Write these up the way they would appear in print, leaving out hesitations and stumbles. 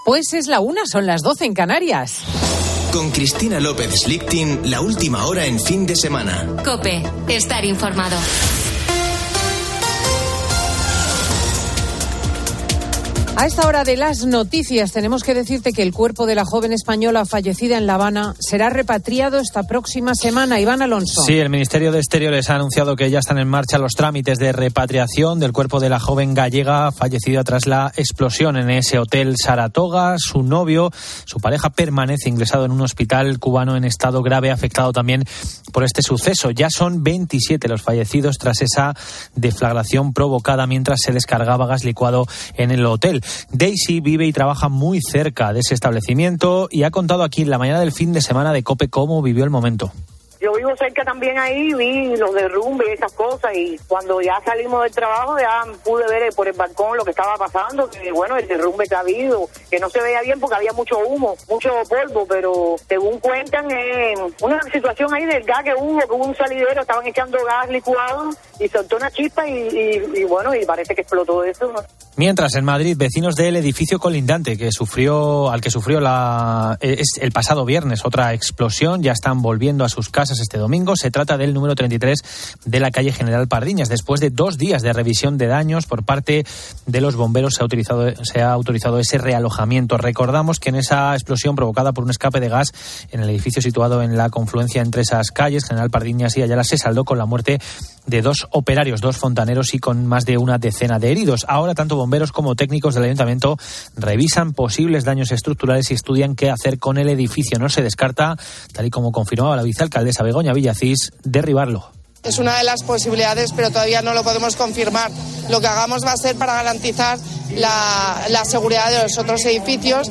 Pues es la 1, son las 12 en Canarias. Con Cristina López Slichting, la última hora en fin de semana. COPE, estar informado. A esta hora de las noticias tenemos que decirte que el cuerpo de la joven española fallecida en La Habana será repatriado esta próxima semana. Iván Alonso. Sí, el Ministerio de Exteriores ha anunciado que ya están en marcha los trámites de repatriación del cuerpo de la joven gallega fallecida tras la explosión en ese hotel Saratoga. Su novio, su pareja, permanece ingresado en un hospital cubano en estado grave, afectado también por este suceso. Ya son 27 los fallecidos tras esa deflagración provocada mientras se descargaba gas licuado en el hotel. Daisy vive y trabaja muy cerca de ese establecimiento y ha contado aquí en la mañana del fin de semana de COPE cómo vivió el momento. Yo vivo cerca también ahí, vi los derrumbes y esas cosas, y cuando ya salimos del trabajo ya pude ver por el balcón lo que estaba pasando, que bueno, el derrumbe que ha habido, que no se veía bien porque había mucho humo, mucho polvo, pero según cuentan, una situación ahí del gas que hubo un salidero, estaban echando gas licuado y soltó una chispa y bueno, y parece que explotó eso, ¿no? Mientras en Madrid, vecinos del edificio colindante al que sufrió el pasado viernes otra explosión, ya están volviendo a sus casas este domingo. Se trata del número 33 de la calle General Pardiñas. Después de 2 días de revisión de daños por parte de los bomberos, se ha autorizado ese realojamiento. Recordamos que en esa explosión provocada por un escape de gas en el edificio situado en la confluencia entre esas calles, General Pardiñas y Ayala, se saldó con la muerte de 2 operarios, 2 fontaneros y con más de una decena de heridos. Ahora tanto bomberos como técnicos del ayuntamiento revisan posibles daños estructurales y estudian qué hacer con el edificio. No se descarta, tal y como confirmaba la vicealcaldesa Begoña Villacís, derribarlo. Es una de las posibilidades, pero todavía no lo podemos confirmar. Lo que hagamos va a ser para garantizar la seguridad de los otros edificios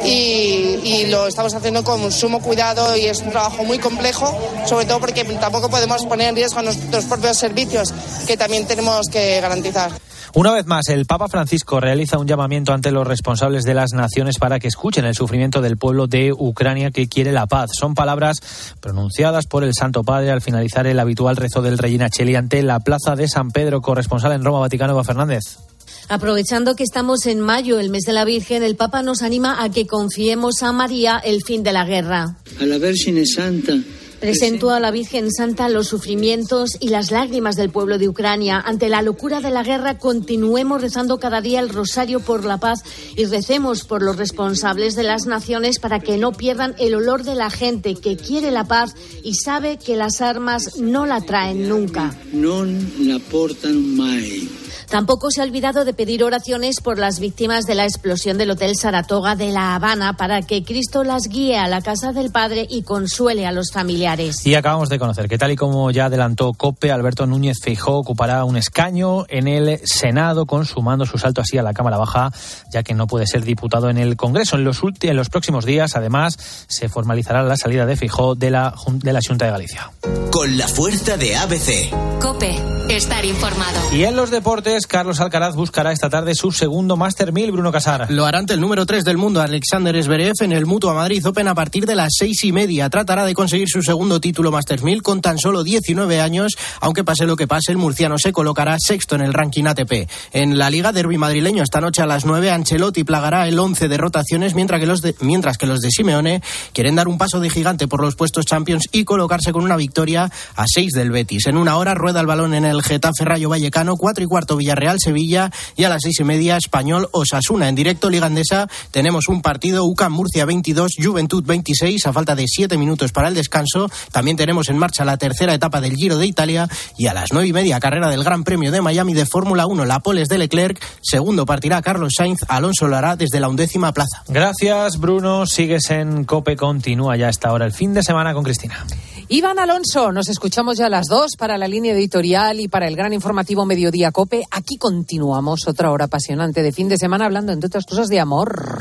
y lo estamos haciendo con sumo cuidado, y es un trabajo muy complejo, sobre todo porque tampoco podemos poner en riesgo a nuestros propios servicios, que también tenemos que garantizar. Una vez más, el Papa Francisco realiza un llamamiento ante los responsables de las naciones para que escuchen el sufrimiento del pueblo de Ucrania que quiere la paz. Son palabras pronunciadas por el Santo Padre al finalizar el habitual rezo del Regina Coeli ante la plaza de San Pedro. Corresponsal en Roma, Vaticano, Eva Fernández. Aprovechando que estamos en mayo, el mes de la Virgen, el Papa nos anima a que confiemos a María el fin de la guerra. A la Virgen Santa. Presento a la Virgen Santa los sufrimientos y las lágrimas del pueblo de Ucrania. Ante la locura de la guerra, continuemos rezando cada día el rosario por la paz y recemos por los responsables de las naciones para que no pierdan el olor de la gente que quiere la paz y sabe que las armas no la traen nunca. No la portan mai. Tampoco se ha olvidado de pedir oraciones por las víctimas de la explosión del Hotel Saratoga de La Habana para que Cristo las guíe a la casa del Padre y consuele a los familiares. Y acabamos de conocer que, tal y como ya adelantó COPE, Alberto Núñez Feijóo ocupará un escaño en el Senado, consumando su salto así a la Cámara Baja, ya que no puede ser diputado en el Congreso. En los próximos días, además, se formalizará la salida de Feijóo de la Xunta de Galicia. Con la fuerza de ABC. COPE, estar informado. Y en los deportes, Carlos Alcaraz buscará esta tarde su segundo Master 1000, Bruno Casar. Lo hará ante el número 3 del mundo, Alexander Zverev, en el Mutua Madrid Open a partir de las 6:30. Tratará de conseguir su segundo título Master 1000 con tan solo 19 años, aunque pase lo que pase, el murciano se colocará sexto en el ranking ATP. En la Liga, derbi madrileño esta noche a las 9, Ancelotti plagará el 11 de rotaciones, mientras que los de Simeone quieren dar un paso de gigante por los puestos Champions y colocarse con una victoria a 6 del Betis. En una hora rueda el balón en el Getafe Rayo Vallecano, 4:15 Villarreal Sevilla y a las 6:30 Español Osasuna. En directo Liga Endesa tenemos un partido, UCAM Murcia 22, Juventud 26, a falta de 7 minutos para el descanso. También tenemos en marcha la tercera etapa del Giro de Italia y a las 9:30 carrera del Gran Premio de Miami de Fórmula 1, la pole es de Leclerc, segundo partirá Carlos Sainz, Alonso lo hará desde la 11ª plaza. Gracias, Bruno, sigues en COPE, continúa ya hasta ahora el fin de semana con Cristina. Iván Alonso, nos escuchamos ya a las 2 para la línea editorial y para el gran informativo Mediodía COPE. Aquí continuamos otra hora apasionante de fin de semana hablando, entre otras cosas, de amor.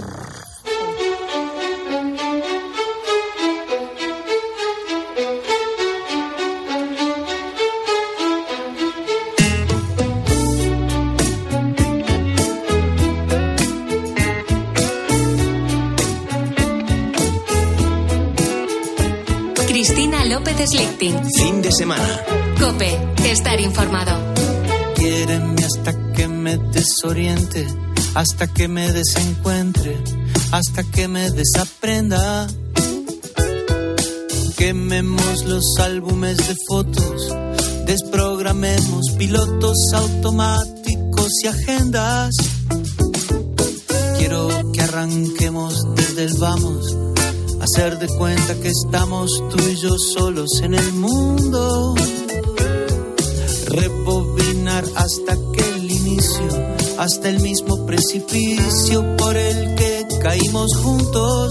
Cristina López Slichting. Fin de semana. COPE, estar informado. Quiéreme hasta que me desoriente, hasta que me desencuentre, hasta que me desaprenda. Quememos los álbumes de fotos, desprogramemos pilotos automáticos y agendas. Quiero que arranquemos desde el vamos, hacer de cuenta que estamos tú y yo solos en el mundo. Rebobinar hasta que el inicio, hasta el mismo precipicio por el que caímos juntos.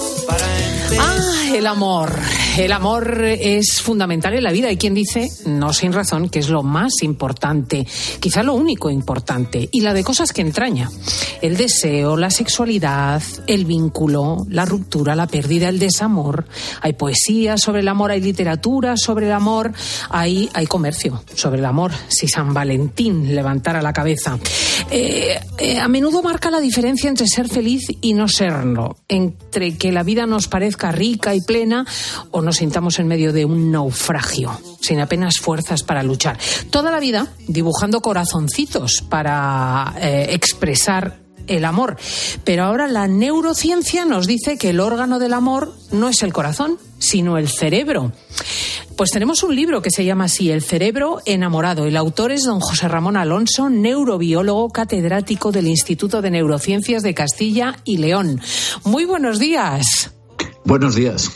El amor. El amor es fundamental en la vida. Hay quien dice, no sin razón, que es lo más importante, quizá lo único importante, y la de cosas que entraña. El deseo, la sexualidad, el vínculo, la ruptura, la pérdida, el desamor. Hay poesía sobre el amor, hay literatura sobre el amor, hay comercio sobre el amor. Si San Valentín levantara la cabeza. A menudo marca la diferencia entre ser feliz y no serlo, entre que la vida nos parezca rica y plena o nos sintamos en medio de un naufragio, sin apenas fuerzas para luchar. Toda la vida dibujando corazoncitos para expresar el amor. Pero ahora la neurociencia nos dice que el órgano del amor no es el corazón, sino el cerebro. Pues tenemos un libro que se llama así, El cerebro enamorado. El autor es don José Ramón Alonso, neurobiólogo catedrático del Instituto de Neurociencias de Castilla y León. Muy buenos días. Buenos días.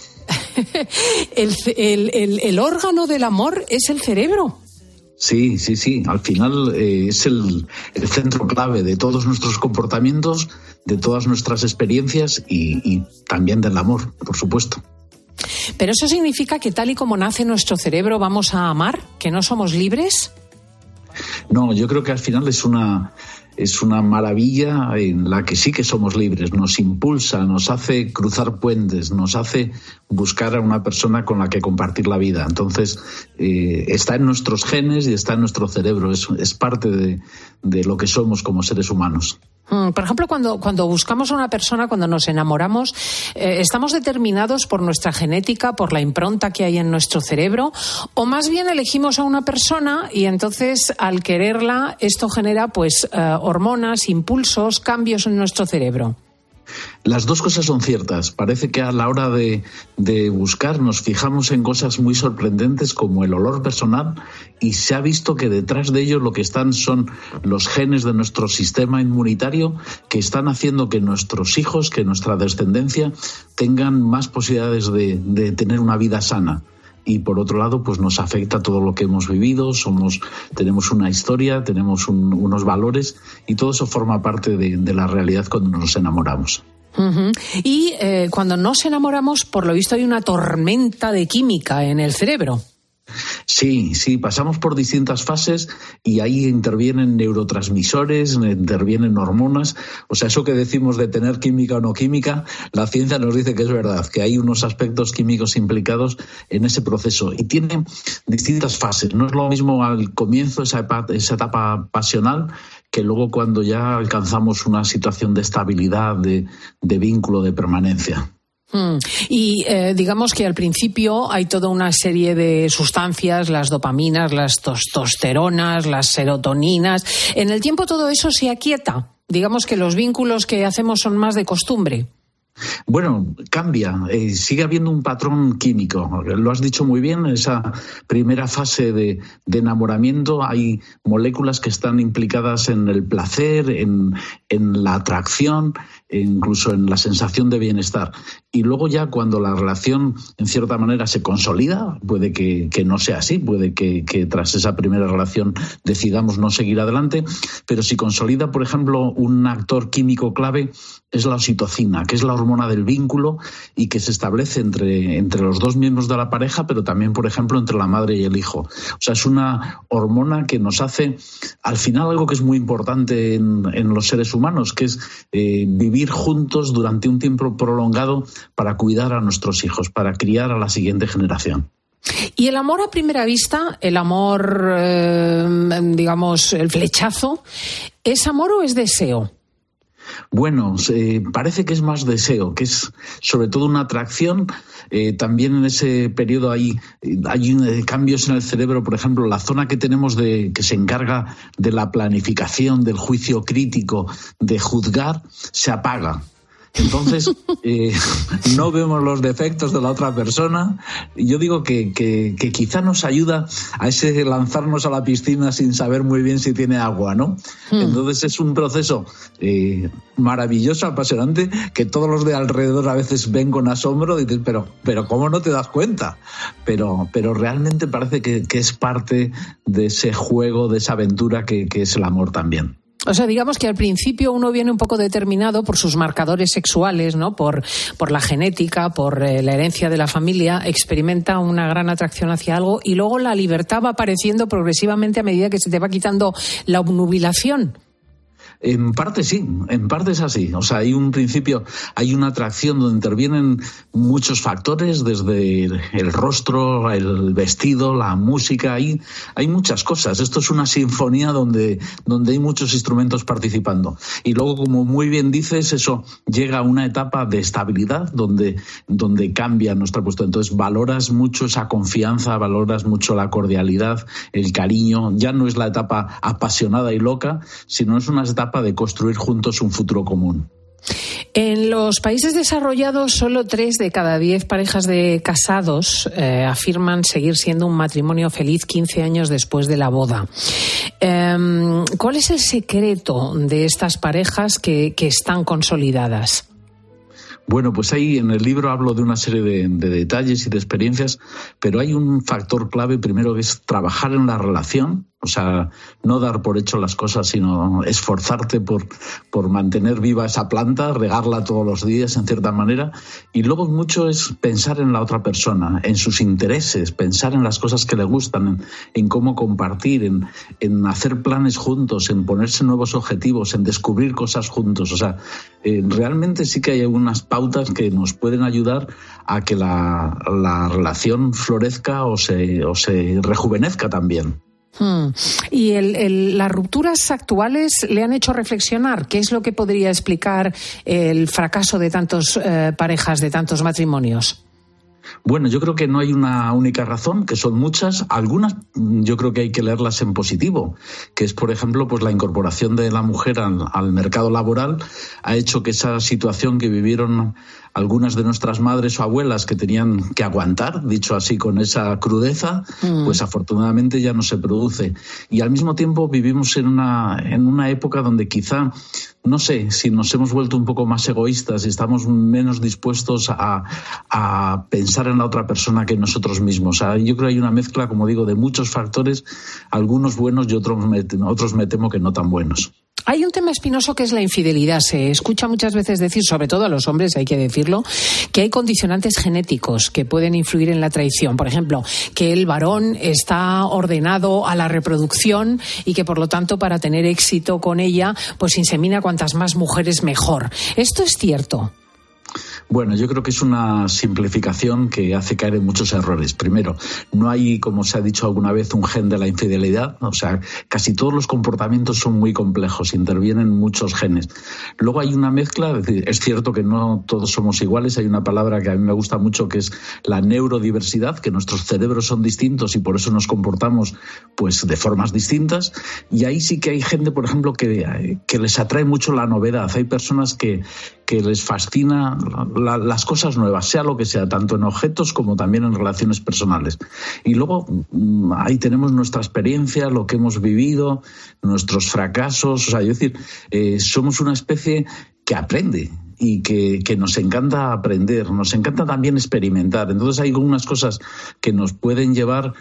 El órgano del amor es el cerebro. Sí. Al final es el centro clave de todos nuestros comportamientos, de todas nuestras experiencias y también del amor, por supuesto. ¿Pero eso significa que tal y como nace nuestro cerebro vamos a amar? ¿Que no somos libres? No, yo creo que al final es una maravilla en la que sí que somos libres. Nos impulsa, nos hace cruzar puentes, nos hace buscar a una persona con la que compartir la vida. Entonces, está en nuestros genes y está en nuestro cerebro. Es parte de lo que somos como seres humanos. Por ejemplo, cuando buscamos a una persona, cuando nos enamoramos, ¿estamos determinados por nuestra genética, por la impronta que hay en nuestro cerebro? ¿O más bien elegimos a una persona y entonces al quererla esto genera pues hormonas, impulsos, cambios en nuestro cerebro? Las dos cosas son ciertas. Parece que a la hora de buscar nos fijamos en cosas muy sorprendentes como el olor personal y se ha visto que detrás de ello lo que están son los genes de nuestro sistema inmunitario que están haciendo que nuestros hijos, que nuestra descendencia tengan más posibilidades de tener una vida sana. Y por otro lado, pues nos afecta todo lo que hemos vivido, tenemos una historia, tenemos unos valores y todo eso forma parte de la realidad cuando nos enamoramos. Uh-huh. Y cuando nos enamoramos, por lo visto hay una tormenta de química en el cerebro. Sí, pasamos por distintas fases y ahí intervienen neurotransmisores, intervienen hormonas. O sea, eso que decimos de tener química o no química, la ciencia nos dice que es verdad, que hay unos aspectos químicos implicados en ese proceso y tiene distintas fases. No es lo mismo al comienzo, esa etapa pasional, que luego cuando ya alcanzamos una situación de estabilidad, de vínculo, de permanencia. Y digamos que al principio hay toda una serie de sustancias, las dopaminas, las testosteronas, las serotoninas. En el tiempo todo eso se aquieta. Digamos que los vínculos que hacemos son más de costumbre. Bueno, cambia, sigue habiendo un patrón químico. Lo has dicho muy bien, en esa primera fase de enamoramiento hay moléculas que están implicadas en el placer, en la atracción, incluso en la sensación de bienestar. Y luego ya cuando la relación en cierta manera se consolida, puede que no sea así, puede que tras esa primera relación decidamos no seguir adelante, pero si consolida, por ejemplo, un actor químico clave es la oxitocina, que es la hormona del vínculo y que se establece entre los dos miembros de la pareja, pero también, por ejemplo, entre la madre y el hijo. O sea, es una hormona que nos hace, al final, algo que es muy importante en los seres humanos, que es vivir juntos durante un tiempo prolongado para cuidar a nuestros hijos, para criar a la siguiente generación. ¿Y el amor a primera vista, el amor, digamos, el flechazo, es amor o es deseo? Bueno, parece que es más deseo, que es sobre todo una atracción. También en ese periodo hay cambios en el cerebro, por ejemplo, la zona que tenemos que se encarga de la planificación, del juicio crítico, de juzgar, se apaga. Entonces, no vemos los defectos de la otra persona. Yo digo que quizá nos ayuda a ese lanzarnos a la piscina sin saber muy bien si tiene agua, ¿no? Entonces es un proceso maravilloso, apasionante, que todos los de alrededor a veces ven con asombro y dicen, pero ¿cómo no te das cuenta? Pero realmente parece que es parte de ese juego, de esa aventura que es el amor también. O sea, digamos que al principio uno viene un poco determinado por sus marcadores sexuales, ¿no? Por la genética, por la herencia de la familia, experimenta una gran atracción hacia algo y luego la libertad va apareciendo progresivamente a medida que se te va quitando la obnubilación. En parte sí, en parte es así. O sea, hay un principio, hay una atracción donde intervienen muchos factores, desde el rostro, el vestido, la música, hay muchas cosas. Esto es una sinfonía donde hay muchos instrumentos participando. Y luego, como muy bien dices, eso llega a una etapa de estabilidad donde cambia nuestra postura. Entonces valoras mucho esa confianza, valoras mucho la cordialidad, el cariño. Ya no es la etapa apasionada y loca, sino es una etapa de construir juntos un futuro común. En los países desarrollados, solo 3 de cada 10 parejas de casados afirman seguir siendo un matrimonio feliz 15 años después de la boda. ¿Cuál es el secreto de estas parejas que están consolidadas? Bueno, pues ahí en el libro hablo de una serie de detalles y de experiencias, pero hay un factor clave primero que es trabajar en la relación. O sea, no dar por hecho las cosas, sino esforzarte por mantener viva esa planta, regarla todos los días en cierta manera. Y luego mucho es pensar en la otra persona, en sus intereses, pensar en las cosas que le gustan, en cómo compartir, en hacer planes juntos, en ponerse nuevos objetivos, en descubrir cosas juntos. O sea, realmente sí que hay algunas pautas que nos pueden ayudar a que la relación florezca o se rejuvenezca también. Y las rupturas actuales le han hecho reflexionar. ¿Qué es lo que podría explicar el fracaso de tantas parejas, de tantos matrimonios? Bueno, yo creo que no hay una única razón, que son muchas. Algunas yo creo que hay que leerlas en positivo, que es, por ejemplo, pues la incorporación de la mujer al mercado laboral ha hecho que esa situación que vivieron algunas de nuestras madres o abuelas que tenían que aguantar, dicho así con esa crudeza, pues afortunadamente ya no se produce. Y al mismo tiempo vivimos en una época donde quizá, no sé, si nos hemos vuelto un poco más egoístas y estamos menos dispuestos a pensar en la otra persona que en nosotros mismos. O sea, yo creo que hay una mezcla, como digo, de muchos factores, algunos buenos y otros me temo que no tan buenos. Hay un tema espinoso que es la infidelidad. Se escucha muchas veces decir, sobre todo a los hombres, hay que decirlo, que hay condicionantes genéticos que pueden influir en la traición. Por ejemplo, que el varón está ordenado a la reproducción y que, por lo tanto, para tener éxito con ella, pues insemina cuantas más mujeres mejor. ¿Esto es cierto? Bueno, yo creo que es una simplificación que hace caer en muchos errores. Primero, no hay, como se ha dicho alguna vez, un gen de la infidelidad. O sea, casi todos los comportamientos son muy complejos, intervienen muchos genes. Luego hay una mezcla, es cierto que no todos somos iguales. Hay una palabra que a mí me gusta mucho que es la neurodiversidad, que nuestros cerebros son distintos y por eso nos comportamos pues de formas distintas. Y ahí sí que hay gente, por ejemplo, que les atrae mucho la novedad. Hay personas que les fascina las cosas nuevas, sea lo que sea, tanto en objetos como también en relaciones personales. Y luego ahí tenemos nuestra experiencia, lo que hemos vivido, nuestros fracasos. O sea, es decir, somos una especie que aprende y que nos encanta aprender, nos encanta también experimentar. Entonces hay algunas cosas que nos pueden llevar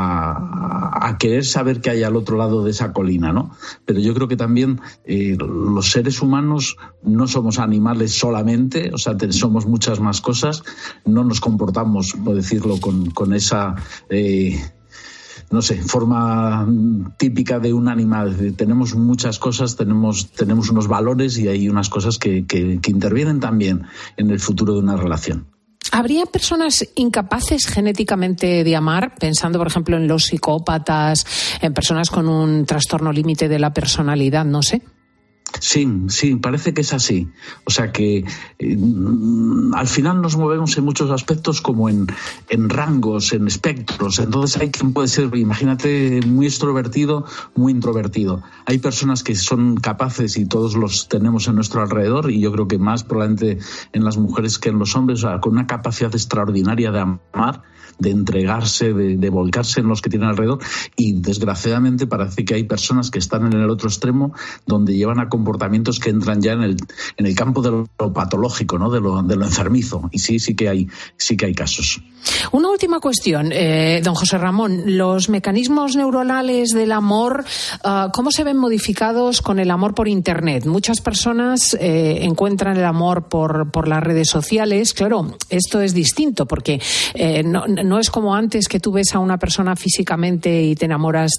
a querer saber qué hay al otro lado de esa colina, ¿no? Pero yo creo que también los seres humanos no somos animales solamente, o sea, somos muchas más cosas, no nos comportamos, por decirlo, con esa... no sé, forma típica de un animal. Tenemos muchas cosas, tenemos unos valores y hay unas cosas que intervienen también en el futuro de una relación. ¿Habría personas incapaces genéticamente de amar? Pensando, por ejemplo, en los psicópatas, en personas con un trastorno límite de la personalidad, no sé. Sí, parece que es así. O sea que al final nos movemos en muchos aspectos como en rangos, en espectros. Entonces hay quien puede ser, imagínate, muy extrovertido, muy introvertido. Hay personas que son capaces, y todos los tenemos en nuestro alrededor, y yo creo que más probablemente en las mujeres que en los hombres, o sea, con una capacidad extraordinaria de amar, de entregarse, de volcarse en los que tienen alrededor, y desgraciadamente parece que hay personas que están en el otro extremo, donde llevan a comportamientos que entran ya en el campo de lo patológico, ¿no? de lo enfermizo, y sí que hay casos. Una última cuestión, don José Ramón, los mecanismos neuronales del amor, ¿cómo se ven modificados con el amor por Internet? Muchas personas encuentran el amor por las redes sociales. Claro, esto es distinto porque no es como antes, que tú ves a una persona físicamente y te enamoras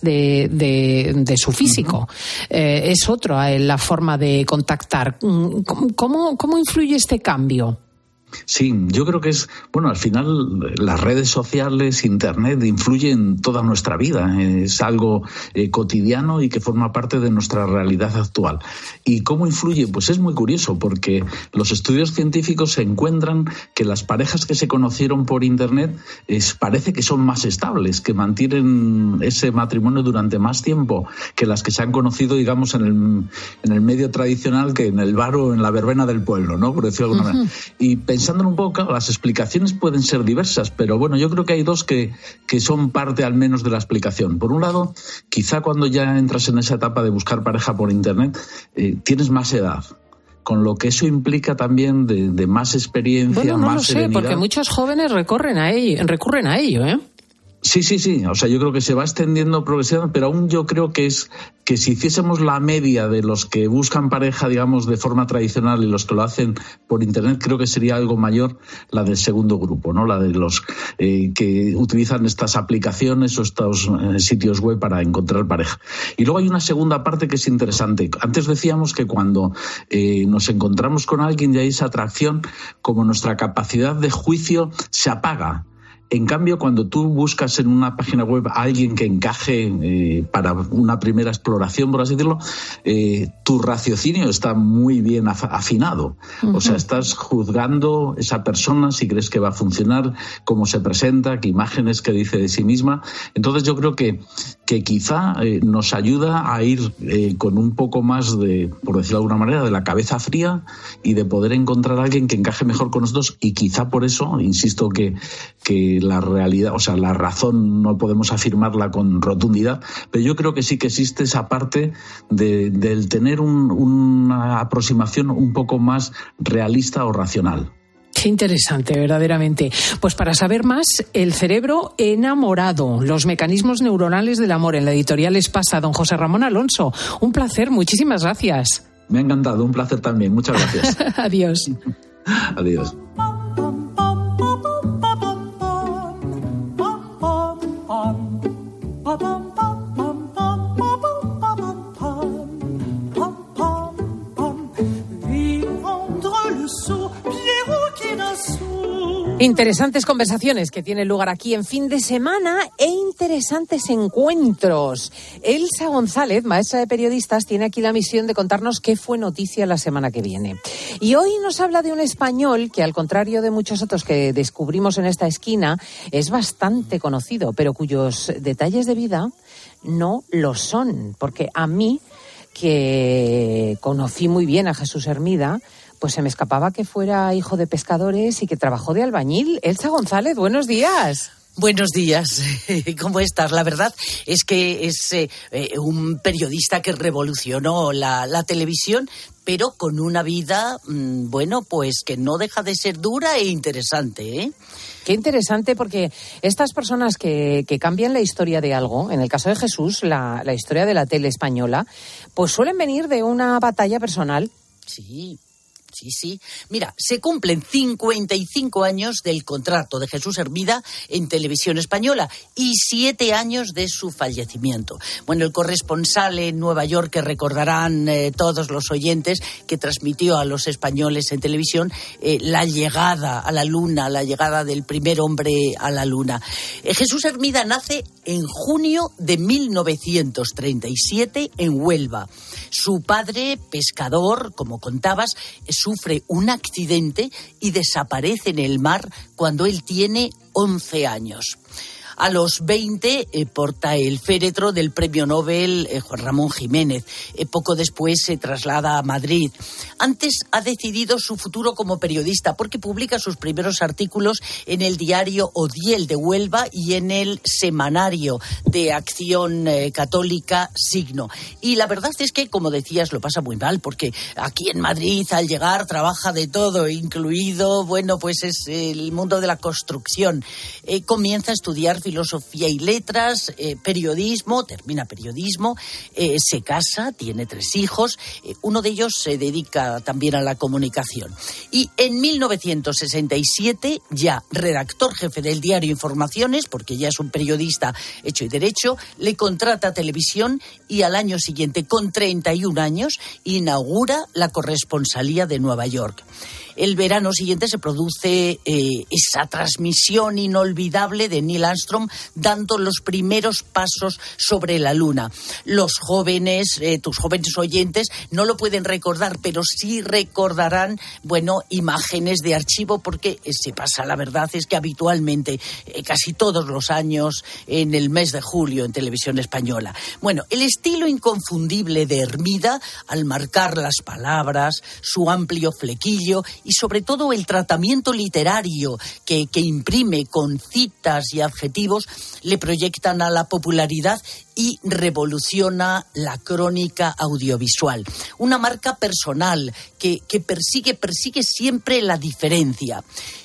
de su físico. Es otra la forma de contactar. ¿Cómo influye este cambio? Sí, yo creo que al final las redes sociales, Internet, influyen en toda nuestra vida. Es algo cotidiano y que forma parte de nuestra realidad actual. ¿Y cómo influye? Pues es muy curioso, porque los estudios científicos se encuentran que las parejas que se conocieron por Internet parece que son más estables, que mantienen ese matrimonio durante más tiempo que las que se han conocido, digamos, en el medio tradicional, que en el bar o en la verbena del pueblo, ¿no? Por decirlo de alguna manera. Y pensándolo un poco, las explicaciones pueden ser diversas, pero bueno, yo creo que hay dos que son parte al menos de la explicación. Por un lado, quizá cuando ya entras en esa etapa de buscar pareja por Internet, tienes más edad, con lo que eso implica también de más experiencia, más serenidad. No lo sé, porque muchos jóvenes recurren a ello, ¿eh? Sí. O sea, yo creo que se va extendiendo progresivamente, pero aún yo creo que si hiciésemos la media de los que buscan pareja, digamos, de forma tradicional y los que lo hacen por Internet, creo que sería algo mayor la del segundo grupo, ¿no? La de los que utilizan estas aplicaciones o estos sitios web para encontrar pareja. Y luego hay una segunda parte que es interesante. Antes decíamos que cuando nos encontramos con alguien y hay esa atracción, como nuestra capacidad de juicio se apaga. En cambio, cuando tú buscas en una página web a alguien que encaje para una primera exploración, por así decirlo, tu raciocinio está muy bien afinado. O sea, estás juzgando esa persona, si crees que va a funcionar, cómo se presenta, qué imágenes, qué dice de sí misma. Entonces yo creo que quizá nos ayuda a ir con un poco más de, por decirlo de alguna manera, de la cabeza fría, y de poder encontrar a alguien que encaje mejor con nosotros, y quizá por eso, insisto, que la realidad, o sea, la razón no podemos afirmarla con rotundidad, pero yo creo que sí que existe esa parte del tener una aproximación un poco más realista o racional. Qué interesante, verdaderamente. Pues para saber más, El cerebro enamorado, los mecanismos neuronales del amor, en la editorial Espasa. Don José Ramón Alonso, un placer, muchísimas gracias. Me ha encantado, un placer también, muchas gracias. Adiós. Adiós. Interesantes conversaciones que tienen lugar aquí en Fin de Semana e interesantes encuentros. Elsa González, maestra de periodistas, tiene aquí la misión de contarnos qué fue noticia la semana que viene. Y hoy nos habla de un español que, al contrario de muchos otros que descubrimos en esta esquina, es bastante conocido, pero cuyos detalles de vida no lo son. Porque a mí, que conocí muy bien a Jesús Hermida, pues se me escapaba que fuera hijo de pescadores y que trabajó de albañil. Elsa González, buenos días. Buenos días, ¿cómo estás? La verdad es que es un periodista que revolucionó la televisión, pero con una vida, pues que no deja de ser dura e interesante, ¿eh? Qué interesante, porque estas personas que cambian la historia de algo, en el caso de Jesús, la historia de la tele española, pues suelen venir de una batalla personal. Sí. Sí. Mira, se cumplen 55 años del contrato de Jesús Hermida en Televisión Española y 7 años de su fallecimiento. Bueno, el corresponsal en Nueva York, que recordarán todos los oyentes, que transmitió a los españoles en televisión la llegada a la Luna, la llegada del primer hombre a la Luna. Jesús Hermida nace en junio de 1937 en Huelva. Su padre, pescador, como contabas, sufre un accidente y desaparece en el mar cuando él tiene 11 años. A los 20 porta el féretro del premio Nobel Juan Ramón Jiménez. Poco después se traslada a Madrid. Antes ha decidido su futuro como periodista porque publica sus primeros artículos en el diario Odiel de Huelva y en el semanario de Acción Católica Signo. Y la verdad es que, como decías, lo pasa muy mal porque aquí en Madrid, al llegar, trabaja de todo, incluido, pues es el mundo de la construcción. Comienza a estudiar filosofía y letras, periodismo, termina periodismo, se casa, tiene 3 hijos, uno de ellos se dedica también a la comunicación. Y en 1967, ya redactor jefe del diario Informaciones, porque ya es un periodista hecho y derecho, le contrata a Televisión y al año siguiente, con 31 años, inaugura la corresponsalía de Nueva York. El verano siguiente se produce esa transmisión inolvidable de Neil Armstrong dando los primeros pasos sobre la Luna. Los jóvenes, tus jóvenes oyentes, no lo pueden recordar, pero sí recordarán, imágenes de archivo porque se pasa, la verdad es que habitualmente, casi todos los años, en el mes de julio en Televisión Española. Bueno, el estilo inconfundible de Hermida, al marcar las palabras, su amplio flequillo y sobre todo el tratamiento literario que imprime con citas y adjetivos, le proyectan a la popularidad y revoluciona la crónica audiovisual. Una marca personal que persigue siempre la diferencia.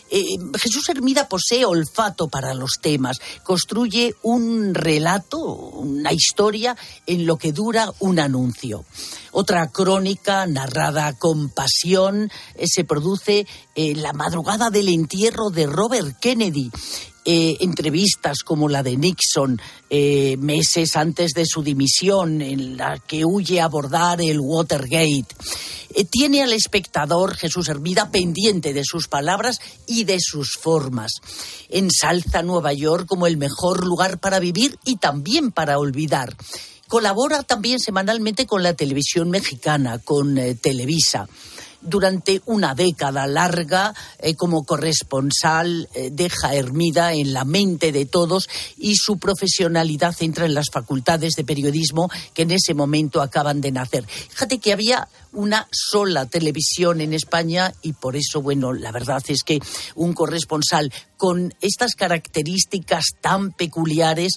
Jesús Hermida posee olfato para los temas, construye un relato, una historia en lo que dura un anuncio. Otra crónica narrada con pasión se produce la madrugada del entierro de Robert Kennedy. Entrevistas como la de Nixon meses antes de su dimisión, en la que huye a abordar el Watergate. Tiene al espectador Jesús Hermida pendiente de sus palabras y de sus formas. Ensalza Nueva York como el mejor lugar para vivir y también para olvidar. Colabora también semanalmente con la televisión mexicana, con Televisa. Durante una década larga, como corresponsal, deja Hermida en la mente de todos y su profesionalidad entra en las facultades de periodismo que en ese momento acaban de nacer. Fíjate que había una sola televisión en España y por eso, la verdad es que un corresponsal con estas características tan peculiares,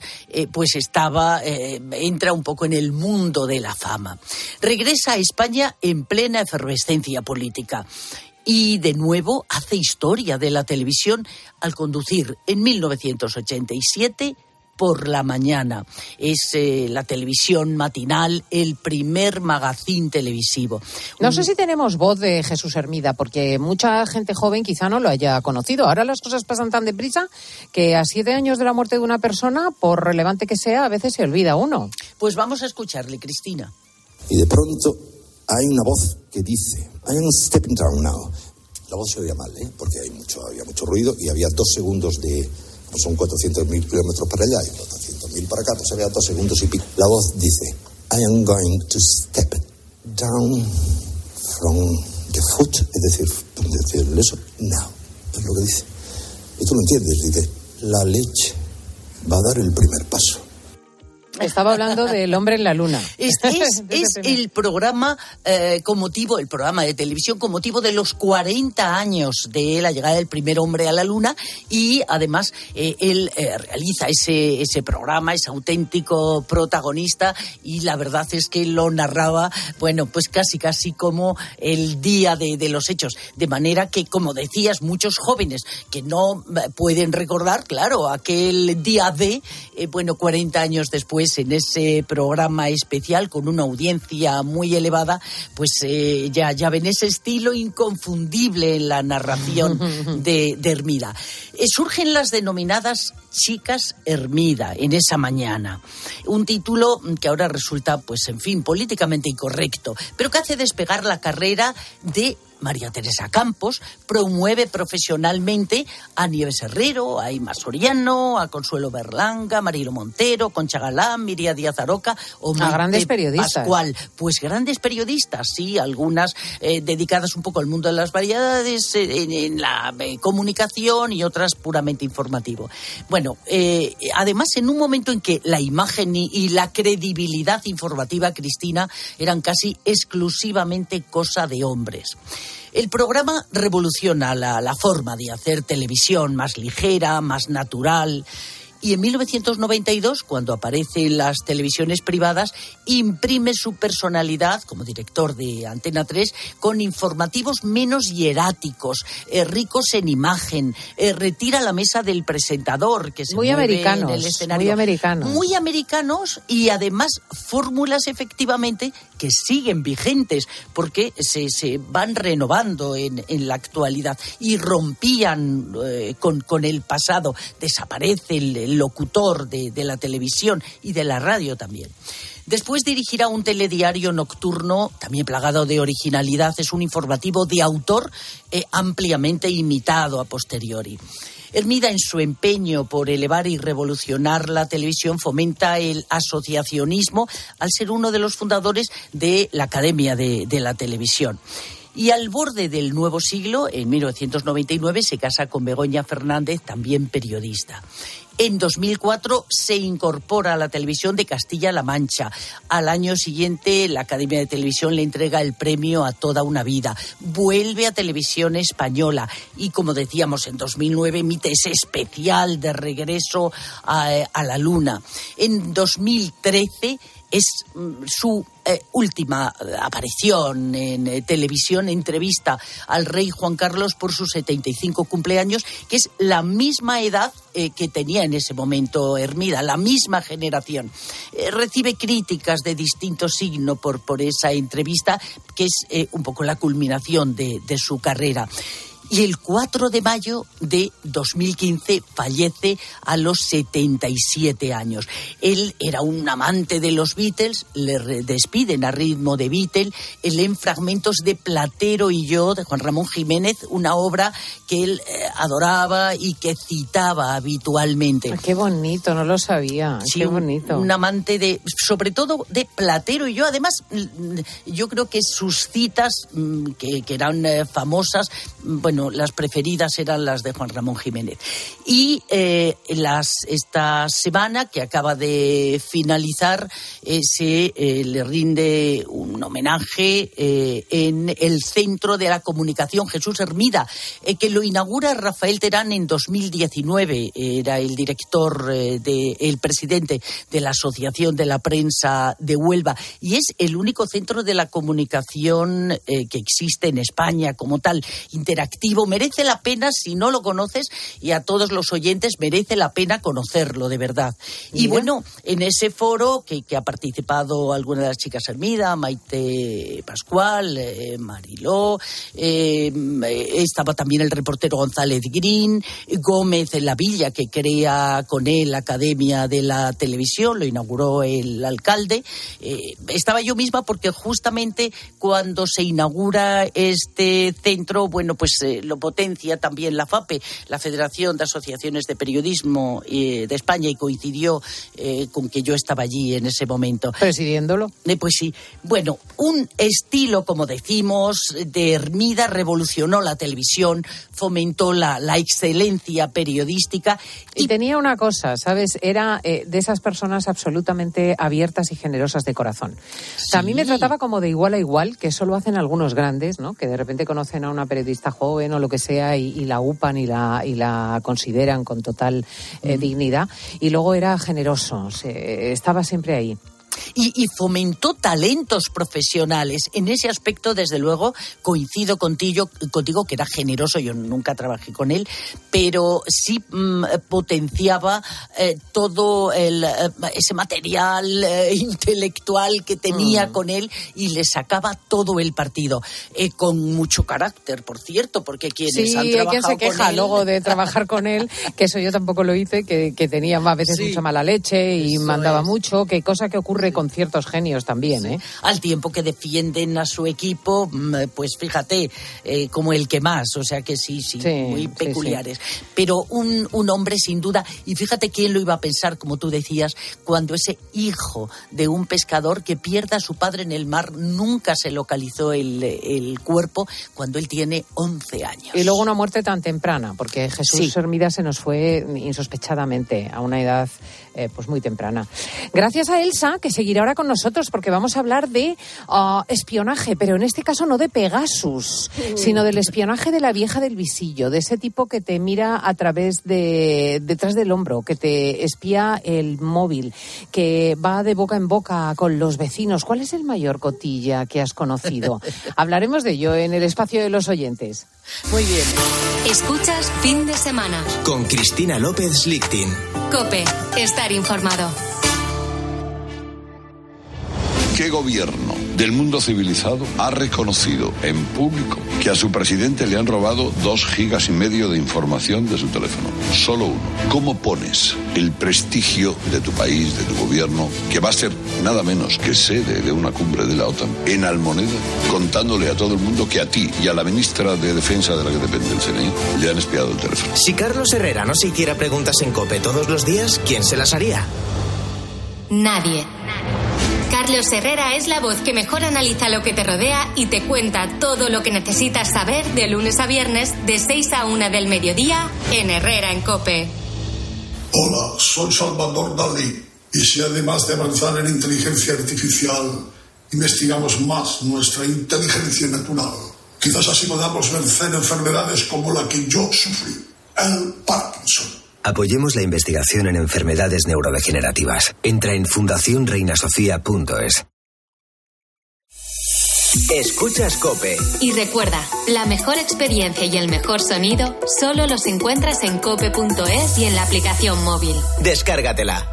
entra un poco en el mundo de la fama. Regresa a España en plena efervescencia política y de nuevo hace historia de la televisión al conducir en 1987 por la mañana. Es la televisión matinal, el primer magazín televisivo. No sé si tenemos voz de Jesús Hermida, porque mucha gente joven quizá no lo haya conocido. Ahora las cosas pasan tan deprisa que a 7 años de la muerte de una persona, por relevante que sea, a veces se olvida uno. Pues vamos a escucharle, Cristina. Y de pronto hay una voz que dice, I am stepping down now. La voz se oía mal, porque había mucho ruido y había 2 segundos de... son 400.000 kilómetros para allá y 400.000 para acá, pues había 2 segundos y pico. La voz dice, I am going to step down from the foot, es decir, el eso, now, es lo que dice. Y tú lo entiendes, dice, la leche va a dar el primer paso. Estaba hablando del hombre en la luna. Es el programa con motivo, el programa de televisión con motivo de los 40 años de la llegada del primer hombre a la luna y además él realiza ese programa, es auténtico protagonista y la verdad es que lo narraba, pues casi como el día de los hechos. De manera que, como decías, muchos jóvenes que no pueden recordar, claro, aquel día 40 años después, pues en ese programa especial con una audiencia muy elevada, pues ya ven ese estilo inconfundible en la narración de Hermida. Surgen las denominadas Chicas Hermida en esa mañana. Un título que ahora resulta, pues en fin, políticamente incorrecto, pero que hace despegar la carrera de María Teresa Campos, promueve profesionalmente a Nieves Herrero, a Ima Soriano, a Consuelo Berlanga, Marilo Montero, Concha Galán, Miria Díaz Aroca o Maite grandes periodistas. Pascual. Pues grandes periodistas, sí, algunas dedicadas un poco al mundo de las variedades, en la comunicación, y otras puramente informativo. Bueno, además en un momento en que la imagen y la credibilidad informativa, Cristina, eran casi exclusivamente cosa de hombres. El programa revoluciona la forma de hacer televisión, más ligera, más natural. Y en 1992, cuando aparecen las televisiones privadas, imprime su personalidad como director de Antena 3 con informativos menos hieráticos, ricos en imagen, retira la mesa del presentador, que se muy mueve americanos, en el escenario. Muy americanos, y además fórmulas efectivamente que siguen vigentes porque se van renovando en la actualidad y rompían con el pasado. Desaparece el locutor de la televisión y de la radio también. Después dirigirá un telediario nocturno, también plagado de originalidad. Es un informativo de autor ampliamente imitado a posteriori. Hermida, en su empeño por elevar y revolucionar la televisión, fomenta el asociacionismo al ser uno de los fundadores de la Academia de la Televisión. Y al borde del nuevo siglo, en 1999, se casa con Begoña Fernández, también periodista. En 2004 se incorpora a la televisión de Castilla-La Mancha. Al año siguiente, la Academia de Televisión le entrega el premio a toda una vida. Vuelve a Televisión Española y, como decíamos, en 2009 emite ese especial de regreso a la Luna. En 2013 es su última aparición en televisión, entrevista al rey Juan Carlos por sus 75 cumpleaños, que es la misma edad que tenía en ese momento Hermida, la misma generación. Recibe críticas de distinto signo por esa entrevista, que es un poco la culminación de su carrera. Y el 4 de mayo de 2015 fallece a los 77 años. Él era un amante de los Beatles, le despiden a ritmo de Beatle. Él leen fragmentos de Platero y yo, de Juan Ramón Jiménez, una obra que él adoraba y que citaba habitualmente. Qué bonito, no lo sabía. Sí, qué bonito. Un amante sobre todo de Platero y yo. Además, yo creo que sus citas, que eran famosas, bueno, las preferidas eran las de Juan Ramón Jiménez. Y esta semana que acaba de finalizar, se le rinde un homenaje en el Centro de la Comunicación Jesús Hermida, que lo inaugura Rafael Terán en 2019. Era el director, el presidente de la Asociación de la Prensa de Huelva, y es el único centro de la comunicación que existe en España como tal, interactivo. Merece la pena, si no lo conoces, y a todos los oyentes merece la pena conocerlo, de verdad. Y bueno, en ese foro que ha participado alguna de las chicas Hermida, Maite Pascual, Mariló, estaba también el reportero González Green, Gómez en la Villa, que crea con él la Academia de la Televisión, lo inauguró el alcalde. Estaba yo misma porque justamente cuando se inaugura este centro, bueno, pues lo potencia también la FAPE, la Federación de Asociaciones de Periodismo de España, y coincidió con que yo estaba allí en ese momento. ¿Presidiéndolo? Pues sí. Bueno, un estilo, como decimos, de Hermida revolucionó la televisión, fomentó la excelencia periodística. Y tenía una cosa, ¿sabes? Era de esas personas absolutamente abiertas y generosas de corazón. Sí. O sea, a mí me trataba como de igual a igual, que eso lo hacen algunos grandes, ¿no? Que de repente conocen a una periodista joven o lo que sea y la upan y la consideran con total dignidad. Y luego era generoso, estaba siempre ahí. y fomentó talentos profesionales. En ese aspecto, desde luego, coincido contigo que era generoso. Yo nunca trabajé con él, pero sí potenciaba todo ese material intelectual que tenía con él y le sacaba todo el partido. Con mucho carácter, por cierto, porque quienes han trabajado quien se queja con él... luego de trabajar con él, que eso yo tampoco lo hice, que tenía a veces mucha mala leche y mandaba mucho, que cosa que ocurre con ciertos genios también, ¿eh? Al tiempo que defienden a su equipo, pues fíjate, como el que más, o sea que sí, muy peculiares. Sí. Pero un hombre sin duda, y fíjate quién lo iba a pensar, como tú decías, cuando ese hijo de un pescador que pierde a su padre en el mar, nunca se localizó el cuerpo cuando él tiene 11 años. Y luego una muerte tan temprana, porque Jesús Hermida se nos fue insospechadamente a una edad pues muy temprana. Gracias a Elsa, que seguirá ahora con nosotros, porque vamos a hablar de espionaje, pero en este caso no de Pegasus, sino del espionaje de la vieja del visillo, de ese tipo que te mira a través detrás del hombro, que te espía el móvil, que va de boca en boca con los vecinos. ¿Cuál es el mayor cotilla que has conocido? Hablaremos de ello en el espacio de los oyentes. Muy bien. Escuchas Fin de Semana con Cristina López Lichting. COPE. Estar informado. ¿Qué gobierno del mundo civilizado ha reconocido en público que a su presidente le han robado 2,5 gigas de información de su teléfono? Solo uno. ¿Cómo pones el prestigio de tu país, de tu gobierno, que va a ser nada menos que sede de una cumbre de la OTAN, en Almoneda, contándole a todo el mundo que a ti y a la ministra de Defensa de la que depende el CNI le han espiado el teléfono? Si Carlos Herrera no se hiciera preguntas en COPE todos los días, ¿quién se las haría? Nadie. Carlos Herrera es la voz que mejor analiza lo que te rodea y te cuenta todo lo que necesitas saber de lunes a viernes de 6 a 1 del mediodía en Herrera en COPE. Hola, soy Salvador Dalí. Y si además de avanzar en inteligencia artificial, investigamos más nuestra inteligencia natural, quizás así podamos vencer enfermedades como la que yo sufrí, el Parkinson. Apoyemos la investigación en enfermedades neurodegenerativas. Entra en fundacionreinasofía.es. Escuchas COPE. Y recuerda, la mejor experiencia y el mejor sonido solo los encuentras en cope.es y en la aplicación móvil. Descárgatela.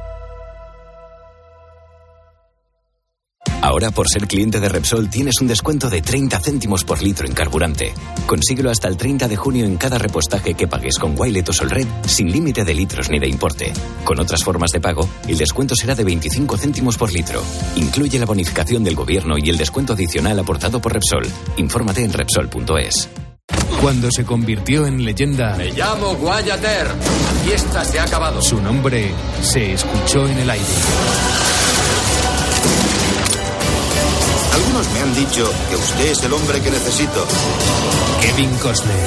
Ahora, por ser cliente de Repsol, tienes un descuento de 30 céntimos por litro en carburante. Consíguelo hasta el 30 de junio en cada repostaje que pagues con Wilet o Solred, sin límite de litros ni de importe. Con otras formas de pago, el descuento será de 25 céntimos por litro. Incluye la bonificación del gobierno y el descuento adicional aportado por Repsol. Infórmate en Repsol.es. Cuando se convirtió en leyenda... Me llamo Wyatt Earp. La fiesta se ha acabado. Su nombre se escuchó en el aire. Algunos me han dicho que usted es el hombre que necesito. Kevin Costner.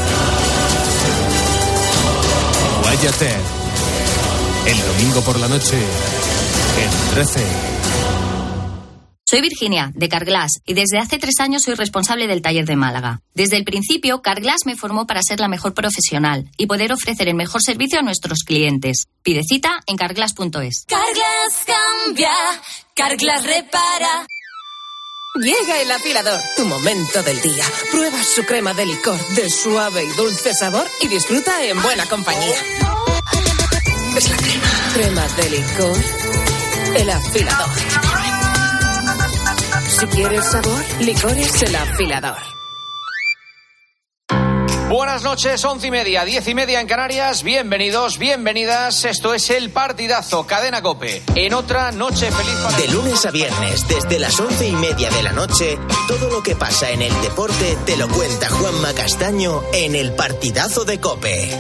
Wyatt Earp. El domingo por la noche en 13. Soy Virginia, de Carglass, y desde hace 3 años soy responsable del taller de Málaga. Desde el principio, Carglass me formó para ser la mejor profesional y poder ofrecer el mejor servicio a nuestros clientes. Pide cita en carglass.es. Carglass cambia, Carglass repara. Llega el afilador, tu momento del día. Prueba su crema de licor de suave y dulce sabor y disfruta en buena compañía. Es la crema de licor, el afilador. Si quieres sabor, licores el afilador. Buenas noches, 11:30, 10:30 en Canarias. Bienvenidos, bienvenidas. Esto es El Partidazo, Cadena COPE. En otra noche feliz para... De lunes a viernes, desde las 11:30 de la noche, todo lo que pasa en el deporte te lo cuenta Juanma Castaño en El Partidazo de COPE.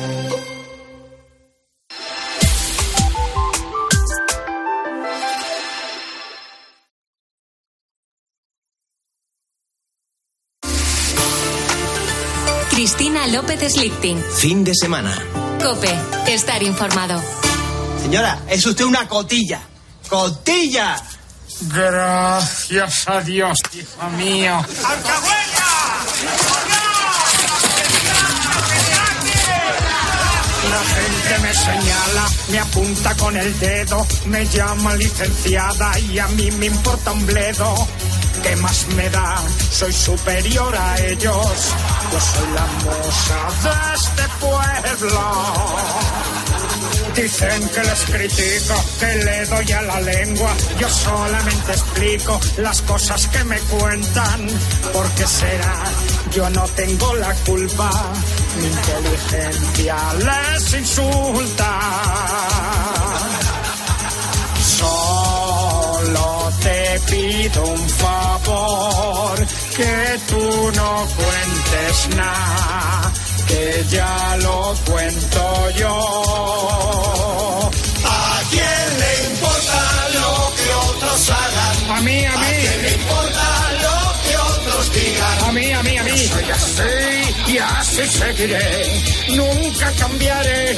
Cristina López Lichting. Fin de semana. COPE. Estar informado. Señora, es usted una cotilla. ¡Cotilla! Gracias a Dios, hijo mío. ¡Alcahueta! La gente que me señala, me apunta con el dedo, me llama licenciada y a mí me importa un bledo. ¿Qué más me da? Soy superior a ellos. Yo soy la musa de este pueblo. Dicen que les critico, que le doy a la lengua. Yo solamente explico las cosas que me cuentan. ¿Por qué será? Yo no tengo la culpa. Mi inteligencia les insulta. Solo te pido un favor, que tú no cuentes nada, que ya lo cuento yo. ¿A quién le importa lo que otros hagan? A mí. ¿A quién le importa lo que otros digan? A mí. Yo soy así y así seguiré, nunca cambiaré.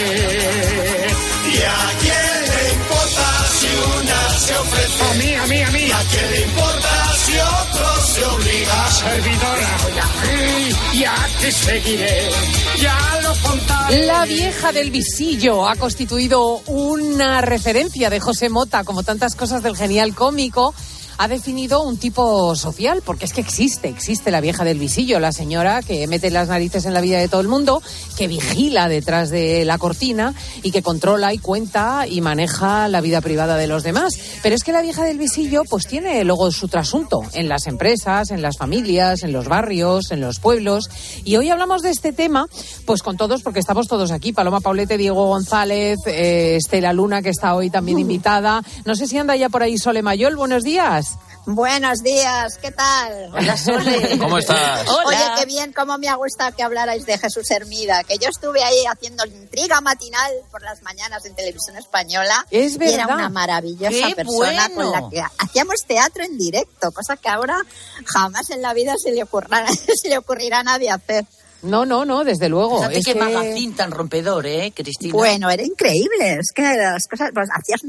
¿Y a quién le importa si una se ofrece? A mí. ¿Y a quién le importa si otro se obliga? Servidora, voy aquí y aquí seguiré, ya lo contaré. La vieja del visillo ha constituido una referencia de José Mota, como tantas cosas del genial cómico. Ha definido un tipo social, porque es que existe la vieja del visillo, la señora que mete las narices en la vida de todo el mundo, que vigila detrás de la cortina y que controla y cuenta y maneja la vida privada de los demás. Pero es que la vieja del visillo pues tiene luego su trasunto en las empresas, en las familias, en los barrios, en los pueblos. Y hoy hablamos de este tema pues con todos, porque estamos todos aquí. Paloma Paulete, Diego González, Estela Luna, que está hoy también invitada. No sé si anda ya por ahí Sole Mayol. Buenos días. Buenos días, ¿qué tal? Hola, Sole. ¿Cómo estás? Hola. Oye, qué bien, cómo me ha gustado que hablarais de Jesús Hermida, que yo estuve ahí haciendo intriga matinal por las mañanas en Televisión Española. Es verdad. Y era una maravillosa persona con la que hacíamos teatro en directo, cosa que ahora jamás en la vida se le ocurrirá a nadie hacer. No, desde luego. Fíjate qué magazine tan rompedor, Cristina. Bueno, era increíble. Es que las cosas, pues hacías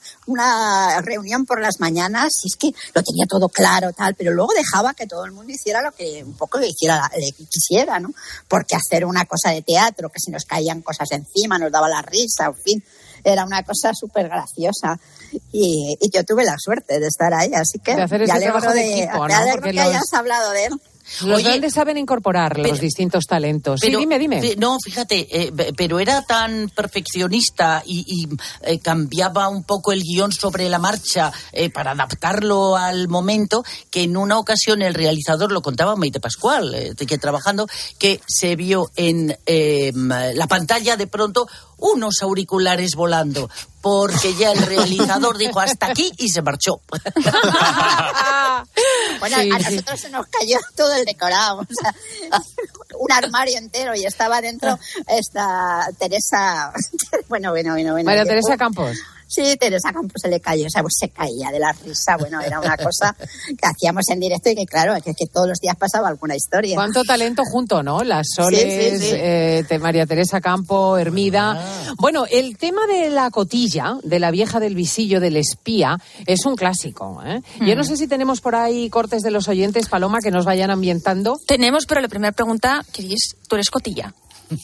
una reunión por las mañanas y es que lo tenía todo claro, tal, pero luego dejaba que todo el mundo hiciera lo que un poco le quisiera, ¿no? Porque hacer una cosa de teatro, que si nos caían cosas encima, nos daba la risa, en fin, era una cosa súper graciosa. Y yo tuve la suerte de estar ahí, así que de hacer ese trabajo de equipo, me alegro que hayas hablado de él. Los grandes saben incorporar los distintos talentos. Pero, sí, dime. No, fíjate, pero era tan perfeccionista y cambiaba un poco el guión sobre la marcha para adaptarlo al momento, que en una ocasión el realizador, lo contaba Maite Pascual, que trabajando, que se vio en la pantalla de pronto unos auriculares volando, porque ya el realizador dijo hasta aquí y se marchó. Bueno, a nosotros se nos cayó todo el decorado, o sea, un armario entero, y estaba dentro esta Teresa, bueno. María Teresa Campos. Sí, Teresa Campos se le cayó, o sea, pues se caía de la risa. Bueno, era una cosa que hacíamos en directo y que, claro, que todos los días pasaba alguna historia. Cuánto talento junto, ¿no? Las Soles, sí. María Teresa Campo, Hermida. Bueno, el tema de la cotilla, de la vieja del visillo, del espía, es un clásico, ¿eh? Yo no sé si tenemos por ahí cortes de los oyentes, Paloma, que nos vayan ambientando. Tenemos, pero la primera pregunta, Cris, ¿tú eres cotilla?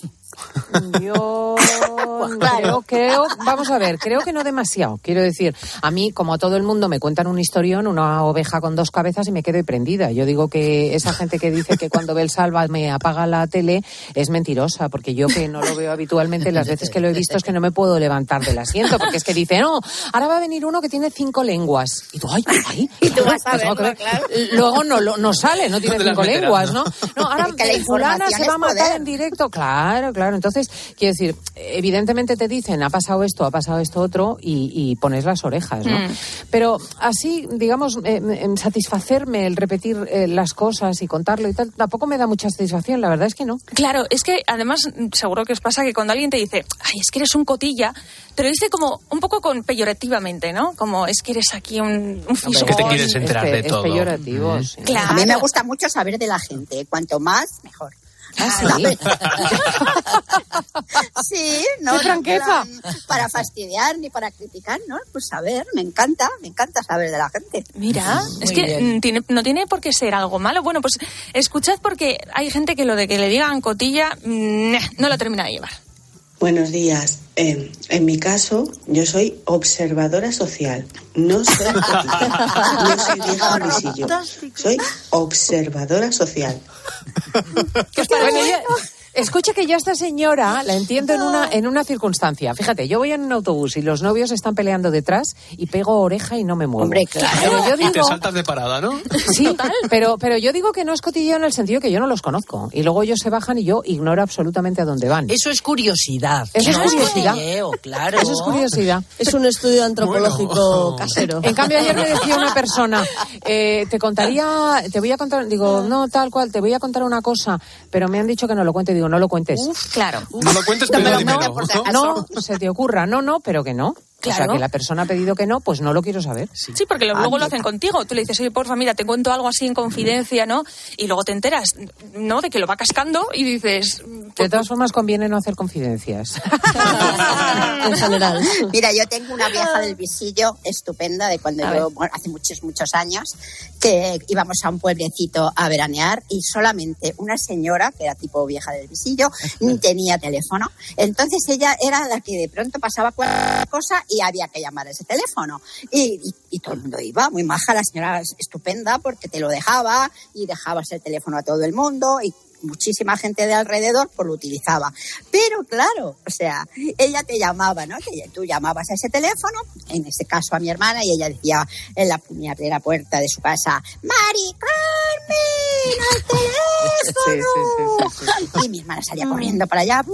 Yo creo, vamos a ver, creo que no demasiado. Quiero decir, a mí, como a todo el mundo, me cuentan un historión, una oveja con dos cabezas y me quedo prendida. Yo digo que esa gente que dice que cuando ve el Salva me apaga la tele es mentirosa, porque yo, que no lo veo habitualmente, las veces que lo he visto es que no me puedo levantar del asiento, porque es que dice, no, ahora va a venir uno que tiene 5 lenguas. Y tú, ay, y tú vas a verlo, claro. Luego no sale, no tiene 5 lenguas, ¿no? No, ahora fulana se va a matar en directo. Claro. Entonces, quiero decir, evidentemente te dicen, ha pasado esto otro, y pones las orejas, ¿no? Pero así, digamos, satisfacerme el repetir las cosas y contarlo y tal, tampoco me da mucha satisfacción, la verdad es que no. Claro, es que además seguro que os pasa que cuando alguien te dice, ay, es que eres un cotilla, te lo dice como un poco peyorativamente, ¿no? Como es que eres aquí un fisgón. Es que te quieres enterar de todo. Es peyorativo, sí. Claro. A mí me gusta mucho saber de la gente, cuanto más, mejor. ¿Ah, sí? Sí, no. ¡Qué franqueza! Para fastidiar ni para criticar, ¿no? Pues saber, me encanta saber de la gente. Mira, es que no tiene por qué ser algo malo. Bueno, pues escuchad, porque hay gente que lo de que le digan cotilla no lo termina de llevar. Buenos días. En mi caso, yo soy observadora social. No soy no soy vieja visillo. Soy observadora social. ¿Qué os parece? Escucha que yo a esta señora la entiendo en una circunstancia. Fíjate, yo voy en un autobús y los novios están peleando detrás y pego oreja y no me muevo. Hombre, claro. Pero yo digo, y te saltas de parada, ¿no? Sí, pero yo digo que no es cotilleo en el sentido que yo no los conozco. Y luego ellos se bajan y yo ignoro absolutamente a dónde van. Eso es curiosidad. Eso es curiosidad. Claro. Eso es curiosidad. Es un estudio antropológico casero. En cambio, ayer me decía una persona, te voy a contar, digo, no, tal cual, te voy a contar una cosa, pero me han dicho que no lo cuente, digo, no lo cuentes. Claro. No lo cuentes, pero dímelo. No, se te ocurra, no, pero que no. Claro. O sea, que la persona ha pedido que no, pues no lo quiero saber. Sí, porque luego lo hacen contigo. Tú le dices, oye, porfa, mira, te cuento algo así en confidencia, ¿no? Y luego te enteras, ¿no?, de que lo va cascando y dices... De todas formas, conviene no hacer confidencias. En general. Mira, yo tengo una vieja del visillo estupenda de cuando hace muchos años, que íbamos a un pueblecito a veranear y solamente una señora, que era tipo vieja del visillo, tenía teléfono. Entonces ella era la que de pronto pasaba cualquier cosa y había que llamar a ese teléfono. Y todo el mundo iba, muy maja, la señora estupenda, porque te lo dejaba y dejabas el teléfono a todo el mundo y muchísima gente de alrededor pues lo utilizaba. Pero claro, o sea, ella te llamaba, ¿no? Tú llamabas a ese teléfono, en este caso a mi hermana, y ella decía en la primera puerta de su casa, ¡Mari Carmen, al teléfono! Sí. Y mi hermana salía corriendo para allá,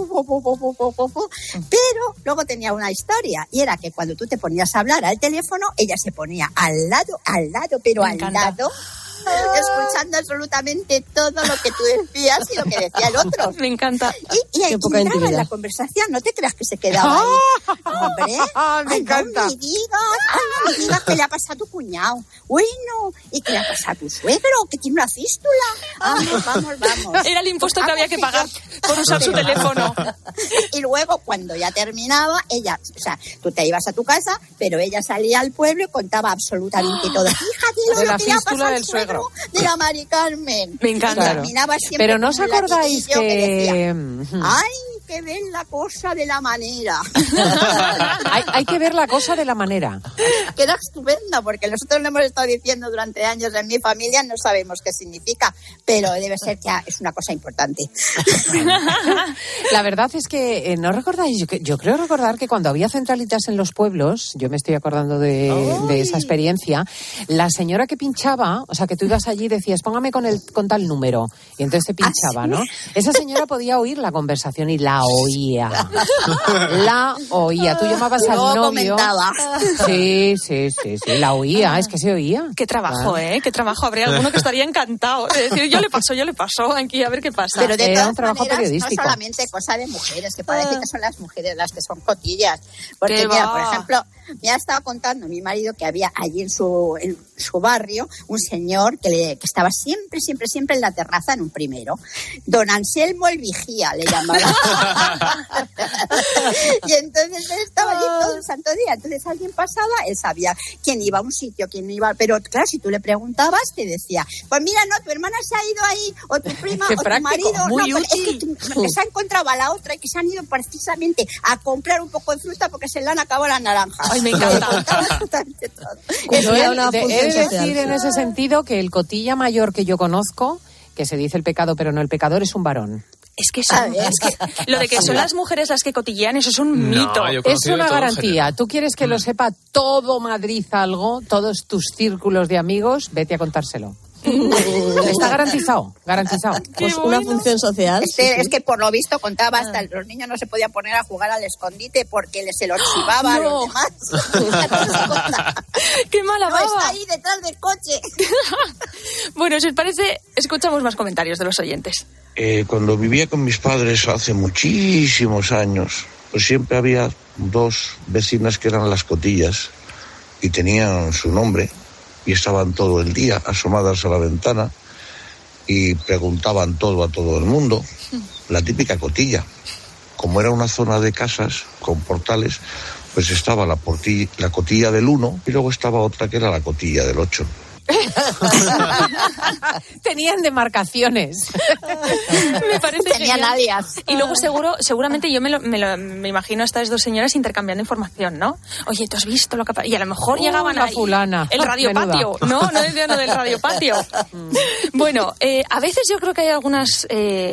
pero luego tenía una historia, y era que cuando tú te ponías a hablar al teléfono, ella se ponía al lado, pero al lado, escuchando absolutamente todo lo que tú decías y lo que decía el otro. Me encanta. Y entraba en la conversación, no te creas que se quedaba ahí. Hombre, me encanta. No me digas que le ha pasado a tu cuñado. Bueno, y que le ha pasado a tu suegro, que tiene una fístula. Vamos. Era el impuesto que había que pagar por usar su teléfono. Y luego, cuando ya terminaba, ella, o sea, tú te ibas a tu casa, pero ella salía al pueblo y contaba absolutamente todo. Fíjate de la que le ha fístula pasado del suegro. De la Mari Carmen. Me encanta. Claro. Terminaba siempre. Pero no os acordáis que decía, que... ¡ay, que ven la cosa de la manera! hay que ver la cosa de la manera. Que era estupenda, porque nosotros lo hemos estado diciendo durante años en mi familia, no sabemos qué significa, pero debe ser que es una cosa importante. La verdad es que no recordáis, yo creo recordar que cuando había centralitas en los pueblos, yo me estoy acordando de esa experiencia, la señora que pinchaba, o sea, que tú ibas allí y decías, póngame con tal número, y entonces te pinchaba, ¿no? Esa señora podía oír la conversación y la oía. La oía. Tú llamabas al novio. Comentaba. Sí, la oía, es que se oía. Qué trabajo, Qué trabajo. Habría alguno que estaría encantado de decir, yo le paso aquí a ver qué pasa. Pero de todas un trabajo maneras, periodístico. No solamente cosa de mujeres, que parece que son las mujeres las que son cotillas. Porque mira, por ejemplo, me ha estado contando mi marido que había allí en su barrio un señor que estaba siempre en la terraza en un primero. Don Anselmo el Vigía le llamaba. Y entonces él estaba allí todo el santo día. Entonces alguien pasaba, él sabía quién iba a un sitio, quién no iba. Pero claro, si tú le preguntabas, te decía, pues mira, no, tu hermana se ha ido ahí, o tu prima, o tu marido. Muy no, útil. es que se ha encontrado a la otra y que se han ido precisamente a comprar un poco de fruta porque se le han acabado las naranjas. Ay, me encanta. He de decir en ese sentido que el cotilla mayor que yo conozco, que se dice el pecado pero no el pecador, es un varón. Es que lo de que son las mujeres las que cotillean, eso es un mito. Es una garantía. ¿Tú quieres que lo sepa todo Madrid algo, todos tus círculos de amigos? Vete a contárselo. Está garantizado. Pues una función social. Es que por lo visto contaba hasta los niños no se podían poner a jugar al escondite porque se lo chivaba a los demás. ¡Qué mala baba! Está ahí detrás del coche. Bueno, si os parece, escuchamos más comentarios de los oyentes. Cuando vivía con mis padres hace muchísimos años, pues siempre había dos vecinas que eran las cotillas y tenían su nombre. Y estaban todo el día asomadas a la ventana y preguntaban todo a todo el mundo. La típica cotilla. Como era una zona de casas con portales, pues estaba la cotilla del 1 y luego estaba otra que era la cotilla del 8. Tenían demarcaciones. Me parece Tenían genial. alias. Y luego seguramente yo me imagino a estas dos señoras intercambiando información, ¿no? Oye, ¿tú has visto lo que pasa? Y a lo mejor llegaban la ahí fulana. el radiopatio. No decían lo del radiopatio. Bueno, a veces yo creo que hay algunas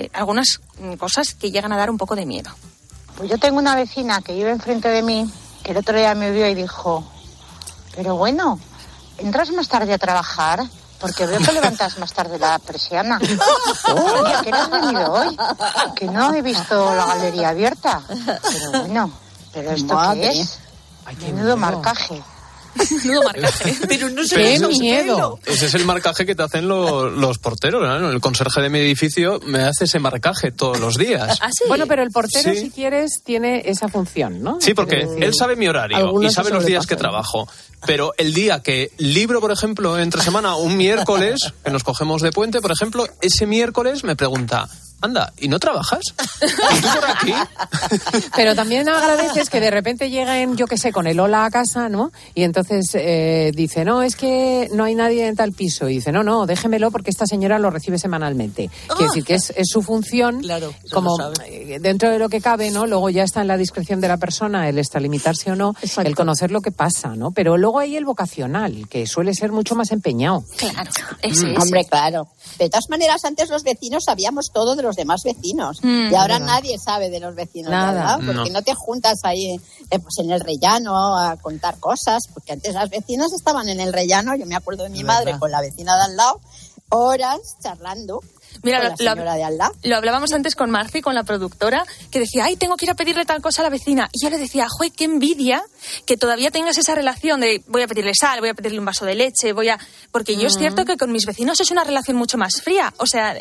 cosas que llegan a dar un poco de miedo. Pues yo tengo una vecina que vive enfrente de mí, que el otro día me vio y dijo, pero bueno, ¿entras más tarde a trabajar? Porque veo que levantas más tarde la persiana. Oye, ¿qué no has venido hoy? Que no he visto la galería abierta. Pero bueno, ¿pero esto qué es? Menudo marcaje. Menudo marcaje. Pero no sé ¡Qué miedo! Ese es el marcaje que te hacen los porteros, ¿no? El conserje de mi edificio me hace ese marcaje todos los días. ¿Ah, sí? Bueno, pero el portero, Sí. si quieres, tiene esa función, ¿no? Sí, porque él sabe mi horario Algunos y sabe se los días que sobrepasan. trabajo. Pero el día que libro, por ejemplo, entre semana, un miércoles, que nos cogemos de puente, por ejemplo, ese miércoles me pregunta, anda, ¿y no trabajas? ¿Y tú por aquí? Pero también agradeces que de repente lleguen, yo qué sé, con el hola a casa, ¿no? Y entonces dice, no, es que no hay nadie en tal piso. Y dice, no, déjemelo porque esta señora lo recibe semanalmente. Quiere decir que es su función, Claro, como lo sabe. dentro de lo que cabe, ¿no? Luego ya está en la discreción de la persona el extralimitarse o no, Exacto. el conocer lo que pasa, ¿no? Pero luego hay el vocacional, que suele ser mucho más empeñado. Claro, ese. Hombre, claro. De todas maneras, antes los vecinos sabíamos todo de los demás vecinos. Y ahora nadie sabe de los vecinos, Nada. ¿verdad? Porque no te juntas ahí pues en el rellano a contar cosas. Porque antes las vecinas estaban en el rellano. Yo me acuerdo de mi madre con la vecina de al lado, horas charlando. Mira, con la señora de al lado. lo hablábamos antes con Marci, con la productora, que decía, ay, tengo que ir a pedirle tal cosa a la vecina. Y yo le decía, joder, qué envidia que todavía tengas esa relación de voy a pedirle sal, voy a pedirle un vaso de leche, porque yo es cierto que con mis vecinos es una relación mucho más fría. O sea,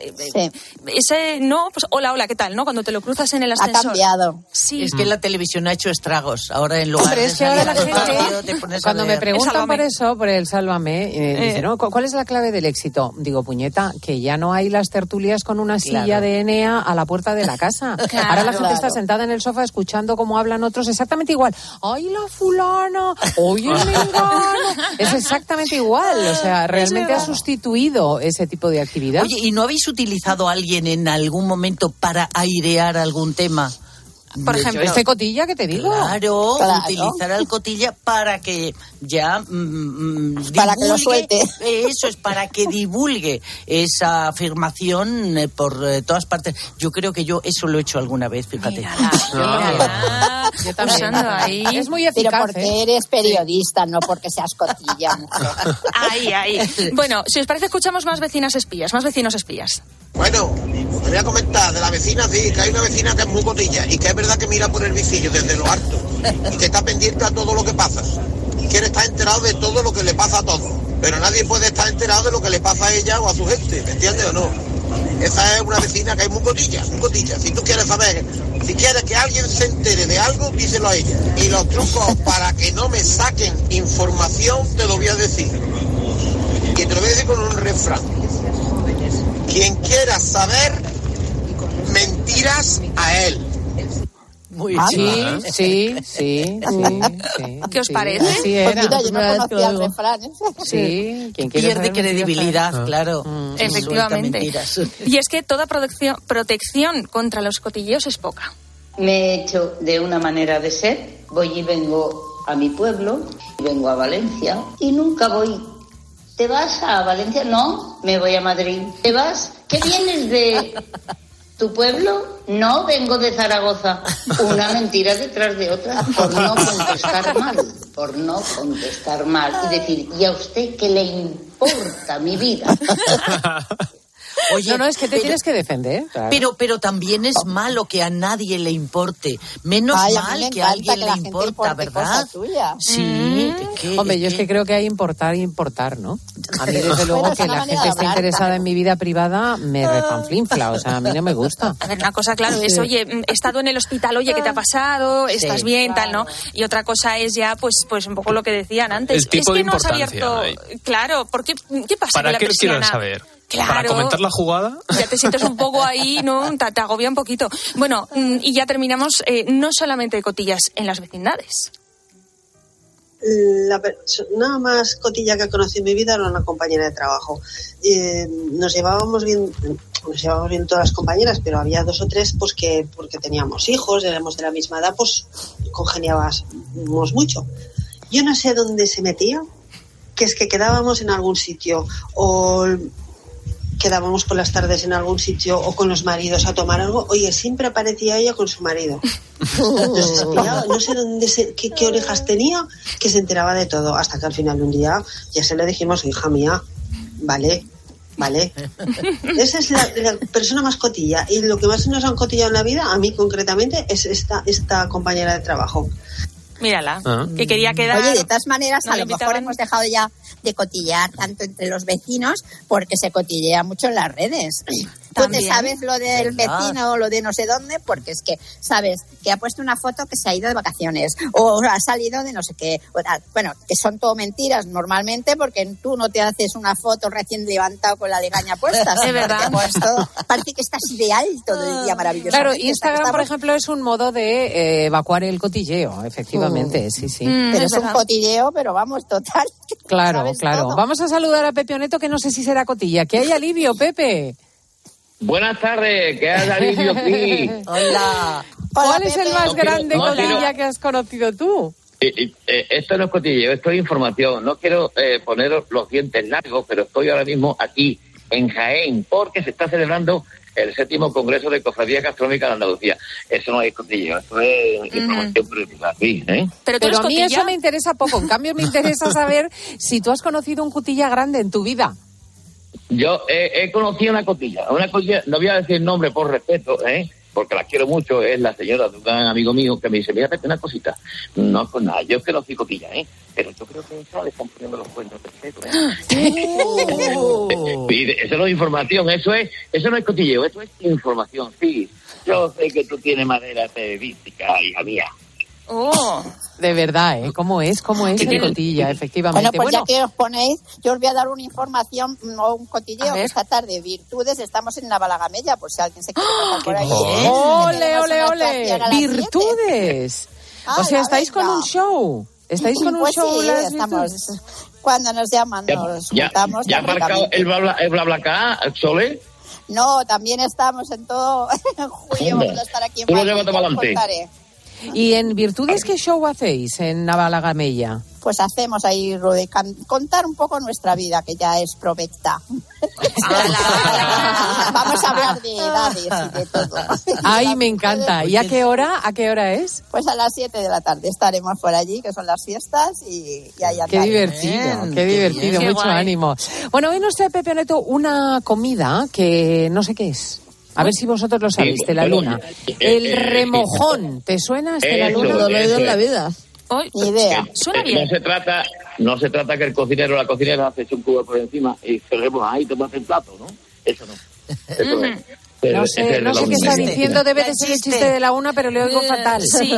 ese no, pues hola, ¿qué tal? ¿No? Cuando te lo cruzas en el ascensor. Ha cambiado. Sí. Es que la televisión ha hecho estragos. Ahora en lugar Hombre, de es que ahora la salir al patio, te gente, pones a cuando me ver. preguntan por eso, por el Sálvame, dice, ¿no? ¿Cuál es la clave del éxito? Digo, puñeta, que ya no hay las tertulias con una silla Claro. de Enea a la puerta de la casa. Claro. Ahora la gente está sentada en el sofá escuchando cómo hablan otros exactamente igual. ¡Ay, la fulana! ¡Oye, el mengano! Es exactamente igual. O sea, realmente ha sustituido ese tipo de actividad. Oye, ¿y no habéis utilizado a alguien en algún momento para airear algún tema? Por ejemplo, este cotilla que te digo. Claro, Claro. utilizar al cotilla para que ya Para que lo divulgue, suelte. eso es, para que divulgue esa afirmación por todas partes. Yo creo que yo eso lo he hecho alguna vez, fíjate. mírala, Yo también. usando ahí. Es muy Pero eficaz, porque eres periodista, no porque seas cotilla, mujer. Ahí. Bueno, si os parece, escuchamos más vecinos espías. Bueno, os quería comentar de la vecina, sí, que hay una vecina que es muy cotilla y que es verdad que mira por el visillo desde lo alto y que está pendiente a todo lo que pasa y quiere estar enterado de todo lo que le pasa a todos, pero nadie puede estar enterado de lo que le pasa a ella o a su gente, ¿me entiendes o no? Esa es una vecina que es muy cotilla. Si tú quieres saber, si quieres que alguien se entere de algo, díselo a ella. Y los trucos para que no me saquen información te lo voy a decir. Y te lo voy a decir con un refrán. Quien quiera saber mentiras a él. Muy bien. Sí. ¿Qué os parece? Así era. Pues mira, yo no conocía el refrán. Sí, quien quiere Pierde saber credibilidad, mentiras, claro. Efectivamente. Suelta mentiras. Y es que toda protección contra los cotilleos es poca. Me he hecho de una manera de ser. Voy y vengo a mi pueblo, vengo a Valencia y nunca voy. ¿Te vas a Valencia? No, me voy a Madrid. ¿Te vas? ¿Qué vienes de tu pueblo? No, vengo de Zaragoza. Una mentira detrás de otra por no contestar mal. Y decir, ¿y a usted qué le importa mi vida? Oye, no, es que te tienes que defender. Claro. Pero también es malo que a nadie le importe. Menos Ay, a mí mal me que a alguien encanta que le la gente importa, importe ¿verdad? cosa tuya. Sí. Hombre, yo es que creo que hay importar, ¿no? A mí, desde luego, Bueno, es que una la manera gente de esté hablar, interesada claro. en mi vida privada me repanflinfla. O sea, a mí no me gusta. A ver, una cosa, claro, es, oye, he estado en el hospital, oye, ¿qué te ha pasado? ¿Estás bien? Tal, ¿no? Y otra cosa es ya, pues un poco lo que decían antes. El tipo es que de no has importancia abierto... ahí. Claro, ¿qué pasa ¿Para con la qué persiana? quieren saber? Claro. ¿Para comentar la jugada? Ya te sientes un poco ahí, ¿no? Te agobia un poquito. Bueno, y ya terminamos, no solamente de cotillas en las vecindades. La persona más cotilla que conocí en mi vida era una compañera de trabajo. Nos llevábamos bien todas las compañeras, pero había 2 o 3 pues que porque teníamos hijos, éramos de la misma edad, pues congeniábamos mucho. Yo no sé dónde se metía, que es que quedábamos en algún sitio o quedábamos por las tardes en algún sitio o con los maridos a tomar algo. Oye, siempre aparecía ella con su marido. Nos espiaba, no sé qué orejas tenía, que se enteraba de todo, hasta que al final de un día ya se le dijimos, hija mía, vale. Esa es la persona más cotilla, y lo que más nos han cotillado en la vida, a mí concretamente, es esta compañera de trabajo. Mírala, que quería quedar... Oye, de todas maneras, no a lo mejor hemos dejado ya de cotillear tanto entre los vecinos porque se cotillea mucho en las redes. Tú te sabes lo del vecino o lo de no sé dónde porque es que sabes que ha puesto una foto que se ha ido de vacaciones o ha salido de no sé qué. Bueno, que son todo mentiras normalmente porque tú no te haces una foto recién levantado con la legaña puesta. Es verdad. Pues parece que estás ideal todo el día maravilloso. Claro, Instagram, por ejemplo, es un modo de evacuar el cotilleo, efectivamente, sí. Pero es un cotilleo, pero vamos, total. Claro. Todo. Vamos a saludar a Pepe Oneto, que no sé si será cotilla. Que hay alivio, Pepe. Buenas tardes, ¿qué hay alivio aquí? Hola. ¿Cuál es el más grande cotilla que has conocido tú? Esto no es cotilleo, esto es información. No quiero poner los dientes largos, pero estoy ahora mismo aquí en Jaén, porque se está celebrando el 7º Congreso de Cofradía Gastronómica de Andalucía. Eso no es cotilleo, eso es información privada, ¿eh? Pero a mí eso me interesa poco. En cambio, me interesa saber si tú has conocido un cotilla grande en tu vida. Yo he conocido una cotilla, no voy a decir el nombre por respeto, porque la quiero mucho, es la señora de un gran amigo mío que me dice, mira, Pepe, una cosita. No, pues nada, yo es que no soy cotilla, pero yo creo que eso le están poniendo los cuentos perfectos. Eso no es información, eso no es cotilleo, eso es información, sí. Yo sé que tú tienes madera periodística, hija mía. De verdad, ¿Cómo es el cotilla, efectivamente? Bueno, pues ya que os ponéis, yo os voy a dar una información o un cotilleo esta tarde. Virtudes, estamos en Navalagamella, por si alguien se quiere pasar por ahí. ¡Ole! ¡Virtudes! O sea, estáis con un show. ¿Estáis con un show? Sí, estamos. Cuando nos llaman, nos juntamos. ¿Ya ha marcado el BlaBlaCar, Sole? No, también estamos en todo. En julio vamos a estar aquí en Madrid. Tú lo contaré. ¿Y en Virtudes qué show hacéis en Navalagamella? Pues hacemos ahí, contar un poco nuestra vida, que ya es provecta. Vamos a hablar de edades y de todo. Ay, me encanta. ¿Y a qué hora es? Pues a las 7 de la tarde estaremos por allí, que son las fiestas, y ahí Qué divertido, mucho ánimo. Bueno, hoy nos trae Pepe Oneto una comida que no sé qué es. A ver si vosotros lo sabéis, de la luna. El remojón, ¿te suena de la luna? No lo he oído en la vida. Ni idea. Suena bien. No se trata que el cocinero o la cocinera hace un cubo por encima y se remoja ahí y tomas el plato, ¿no? Eso no. Eso es. No sé qué está diciendo, debe de ser el chiste de la una, pero le oigo fatal. Sí.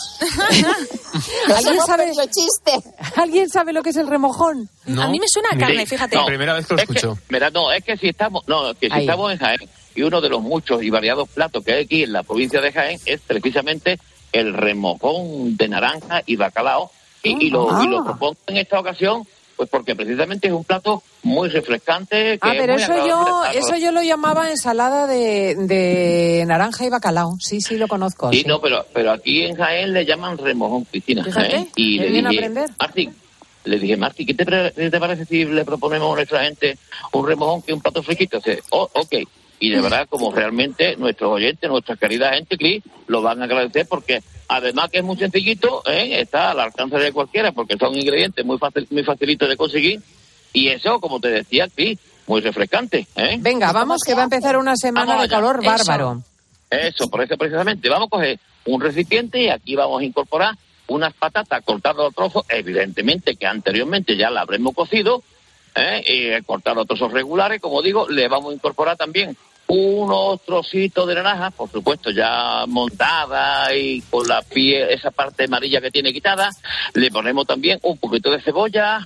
¿Alguien sabe lo que es el remojón? No. A mí me suena a carne, fíjate. No, primera vez que lo escucho. Es que si estamos en Jaén, y uno de los muchos y variados platos que hay aquí en la provincia de Jaén es precisamente el remojón de naranja y bacalao, y lo propongo en esta ocasión pues porque precisamente es un plato muy refrescante. Pero eso yo lo llamaba ensalada de naranja y bacalao. Sí, lo conozco. Sí, no, pero aquí en Jaén le llaman remojón, Cristina. Fíjate, y le dije, aprender. Le dije, Marti, ¿qué te parece si le proponemos a nuestra gente un remojón que es un plato fresquito? Ok. Y de verdad, como realmente nuestros oyentes, nuestra querida gente, Cris, lo van a agradecer porque además que es muy sencillito, está al alcance de cualquiera porque son ingredientes muy facilitos de conseguir y eso, como te decía, Cris, muy refrescante. Venga, vamos, que va a empezar una semana de calor bárbaro. Eso, por eso precisamente. Vamos a coger un recipiente y aquí vamos a incorporar unas patatas cortadas a trozos, evidentemente que anteriormente ya la habremos cocido, y cortado a trozos regulares, como digo, le vamos a incorporar también unos trocitos de naranja, por supuesto ya montada y con la piel, esa parte amarilla que tiene quitada. Le ponemos también un poquito de cebolla,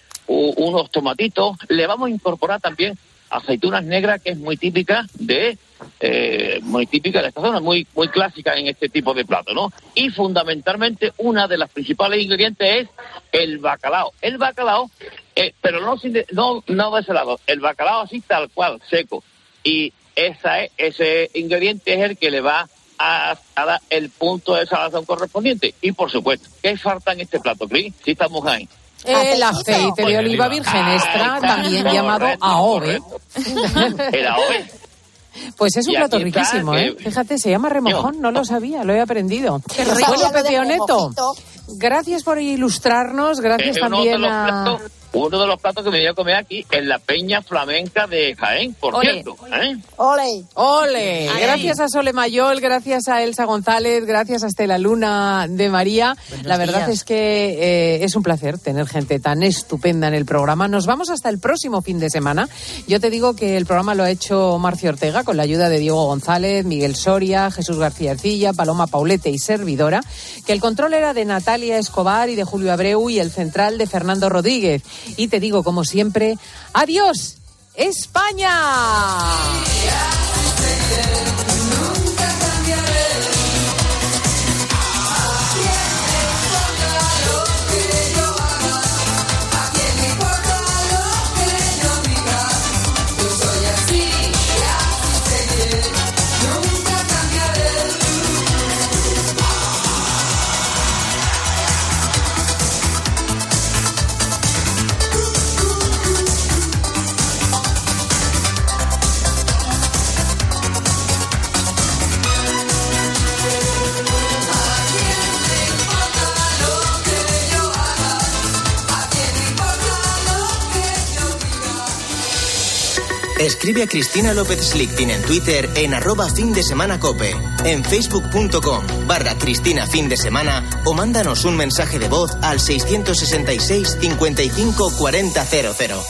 unos tomatitos. Le vamos a incorporar también aceitunas negras, que es muy típica de muy típica de esta zona, muy clásica en este tipo de plato, ¿no? Y fundamentalmente una de las principales ingredientes es el bacalao. El bacalao, pero no de ese lado, el bacalao así tal cual, seco. Y ese ingrediente es el que le va a dar el punto de salazón correspondiente. Y por supuesto, ¿qué falta en este plato, Cris? Si estamos ahí. El aceite de oliva virgen extra, también llamado AOVE. El AOVE. Pues es un plato aquí está, riquísimo, ¿eh? Fíjate, se llama remojón, no lo sabía, lo he aprendido. Bueno, Pepe Oneto, gracias por ilustrarnos, gracias también a... Uno de los platos que me voy a comer aquí es la Peña Flamenca de Jaén, por cierto. ¡Ole! ¡Ole! Gracias a Sole Mayol, gracias a Elsa González, gracias a Estela Luna de María. La verdad es que es un placer tener gente tan estupenda en el programa. Nos vamos hasta el próximo fin de semana. Yo te digo que el programa lo ha hecho Marcio Ortega con la ayuda de Diego González, Miguel Soria, Jesús García Ercilla, Paloma Paulete y servidora, que el control era de Natalia Escobar y de Julio Abreu y el central de Fernando Rodríguez. Y te digo, como siempre, ¡adiós, España! Escribe a Cristina López Slichting en Twitter en @findesemanacope, en facebook.com/Cristina Fin de Semana o mándanos un mensaje de voz al 666 55 40 00.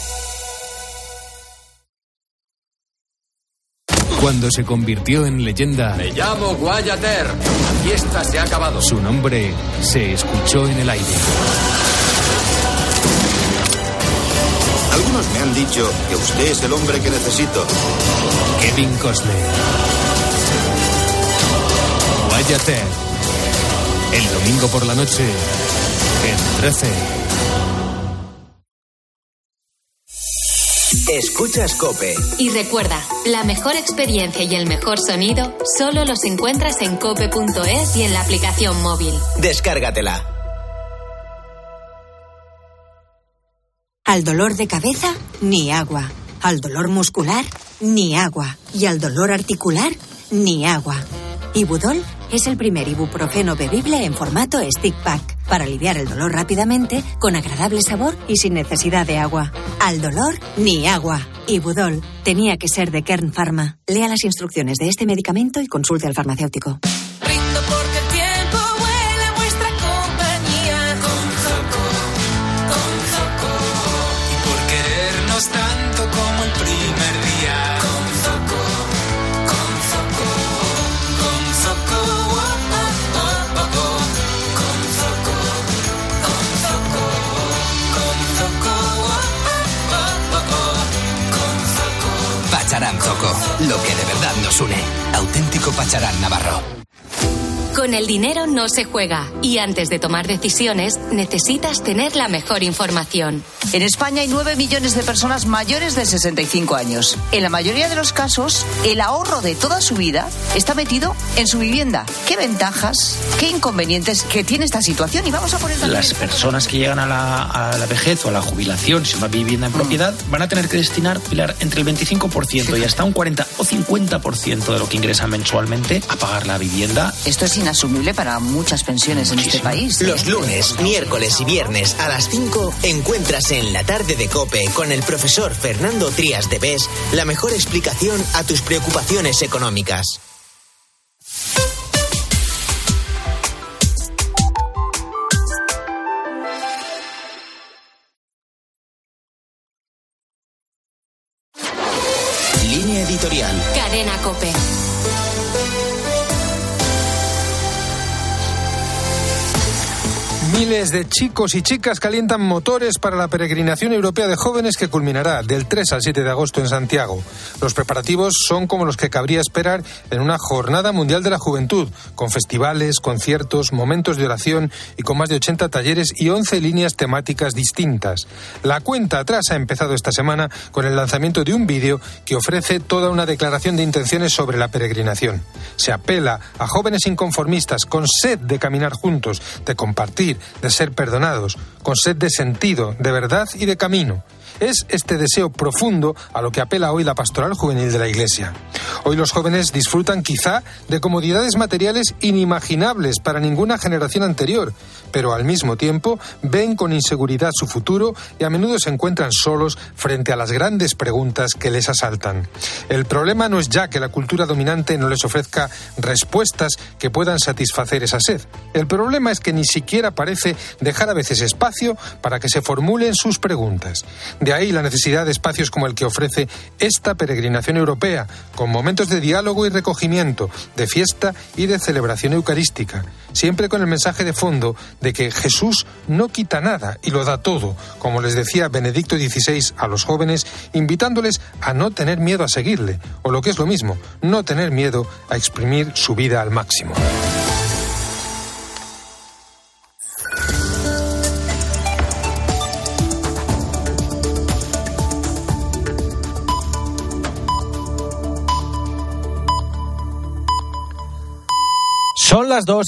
Cuando se convirtió en leyenda... Me llamo Guayater. La fiesta se ha acabado. Su nombre se escuchó en el aire. Algunos me han dicho que usted es el hombre que necesito. Kevin Costner. Guayater. El domingo por la noche en 13. Escuchas COPE. Y recuerda, la mejor experiencia y el mejor sonido solo los encuentras en cope.es y en la aplicación móvil. Descárgatela. Al dolor de cabeza, ni agua. Al dolor muscular, ni agua. Y al dolor articular, ni agua. Ibudol es el primer ibuprofeno bebible en formato stick pack para aliviar el dolor rápidamente, con agradable sabor y sin necesidad de agua. Al dolor, ni agua. Ibudol tenía que ser de Kern Pharma. Lea las instrucciones de este medicamento y consulte al farmacéutico. Brindo porque el tiempo huele a vuestra compañía. Con Zoco. Y por querernos tanto como el primer día. Con Zoco. Pacharán Zoco, lo que de verdad nos une. Auténtico Pacharán Navarro. Con el dinero no se juega y antes de tomar decisiones necesitas tener la mejor información. En España hay 9 millones de personas mayores de 65 años. En la mayoría de los casos, el ahorro de toda su vida está metido en su vivienda. ¿Qué ventajas, qué inconvenientes que tiene esta situación? Y vamos a poner también... Las personas que llegan a la vejez o a la jubilación, si una vivienda en propiedad, van a tener que destinar, Pilar, entre el 25% y hasta un 40 o 50% de lo que ingresan mensualmente a pagar la vivienda. Esto es inasumible para muchas pensiones en este país. Los lunes, miércoles y viernes a las 5 encuentras en La Tarde de COPE con el profesor Fernando Trías de Bes la mejor explicación a tus preocupaciones económicas. Línea editorial. Cadena COPE. Miles de chicos y chicas calientan motores para la peregrinación europea de jóvenes que culminará del 3 al 7 de agosto en Santiago. Los preparativos son como los que cabría esperar en una jornada mundial de la juventud, con festivales, conciertos, momentos de oración y con más de 80 talleres y 11 líneas temáticas distintas. La cuenta atrás ha empezado esta semana con el lanzamiento de un vídeo que ofrece toda una declaración de intenciones sobre la peregrinación. Se apela a jóvenes inconformistas con sed de caminar juntos, de compartir, de ser perdonados, con sed de sentido, de verdad y de camino. Es este deseo profundo a lo que apela hoy la pastoral juvenil de la Iglesia. Hoy los jóvenes disfrutan quizá de comodidades materiales inimaginables para ninguna generación anterior, pero al mismo tiempo ven con inseguridad su futuro y a menudo se encuentran solos frente a las grandes preguntas que les asaltan. El problema no es ya que la cultura dominante no les ofrezca respuestas que puedan satisfacer esa sed. El problema es que ni siquiera parece dejar a veces espacio para que se formulen sus preguntas. De ahí la necesidad de espacios como el que ofrece esta peregrinación europea, con momentos de diálogo y recogimiento, de fiesta y de celebración eucarística, siempre con el mensaje de fondo de que Jesús no quita nada y lo da todo, como les decía Benedicto XVI a los jóvenes, invitándoles a no tener miedo a seguirle, o lo que es lo mismo, no tener miedo a exprimir su vida al máximo. Son las 2.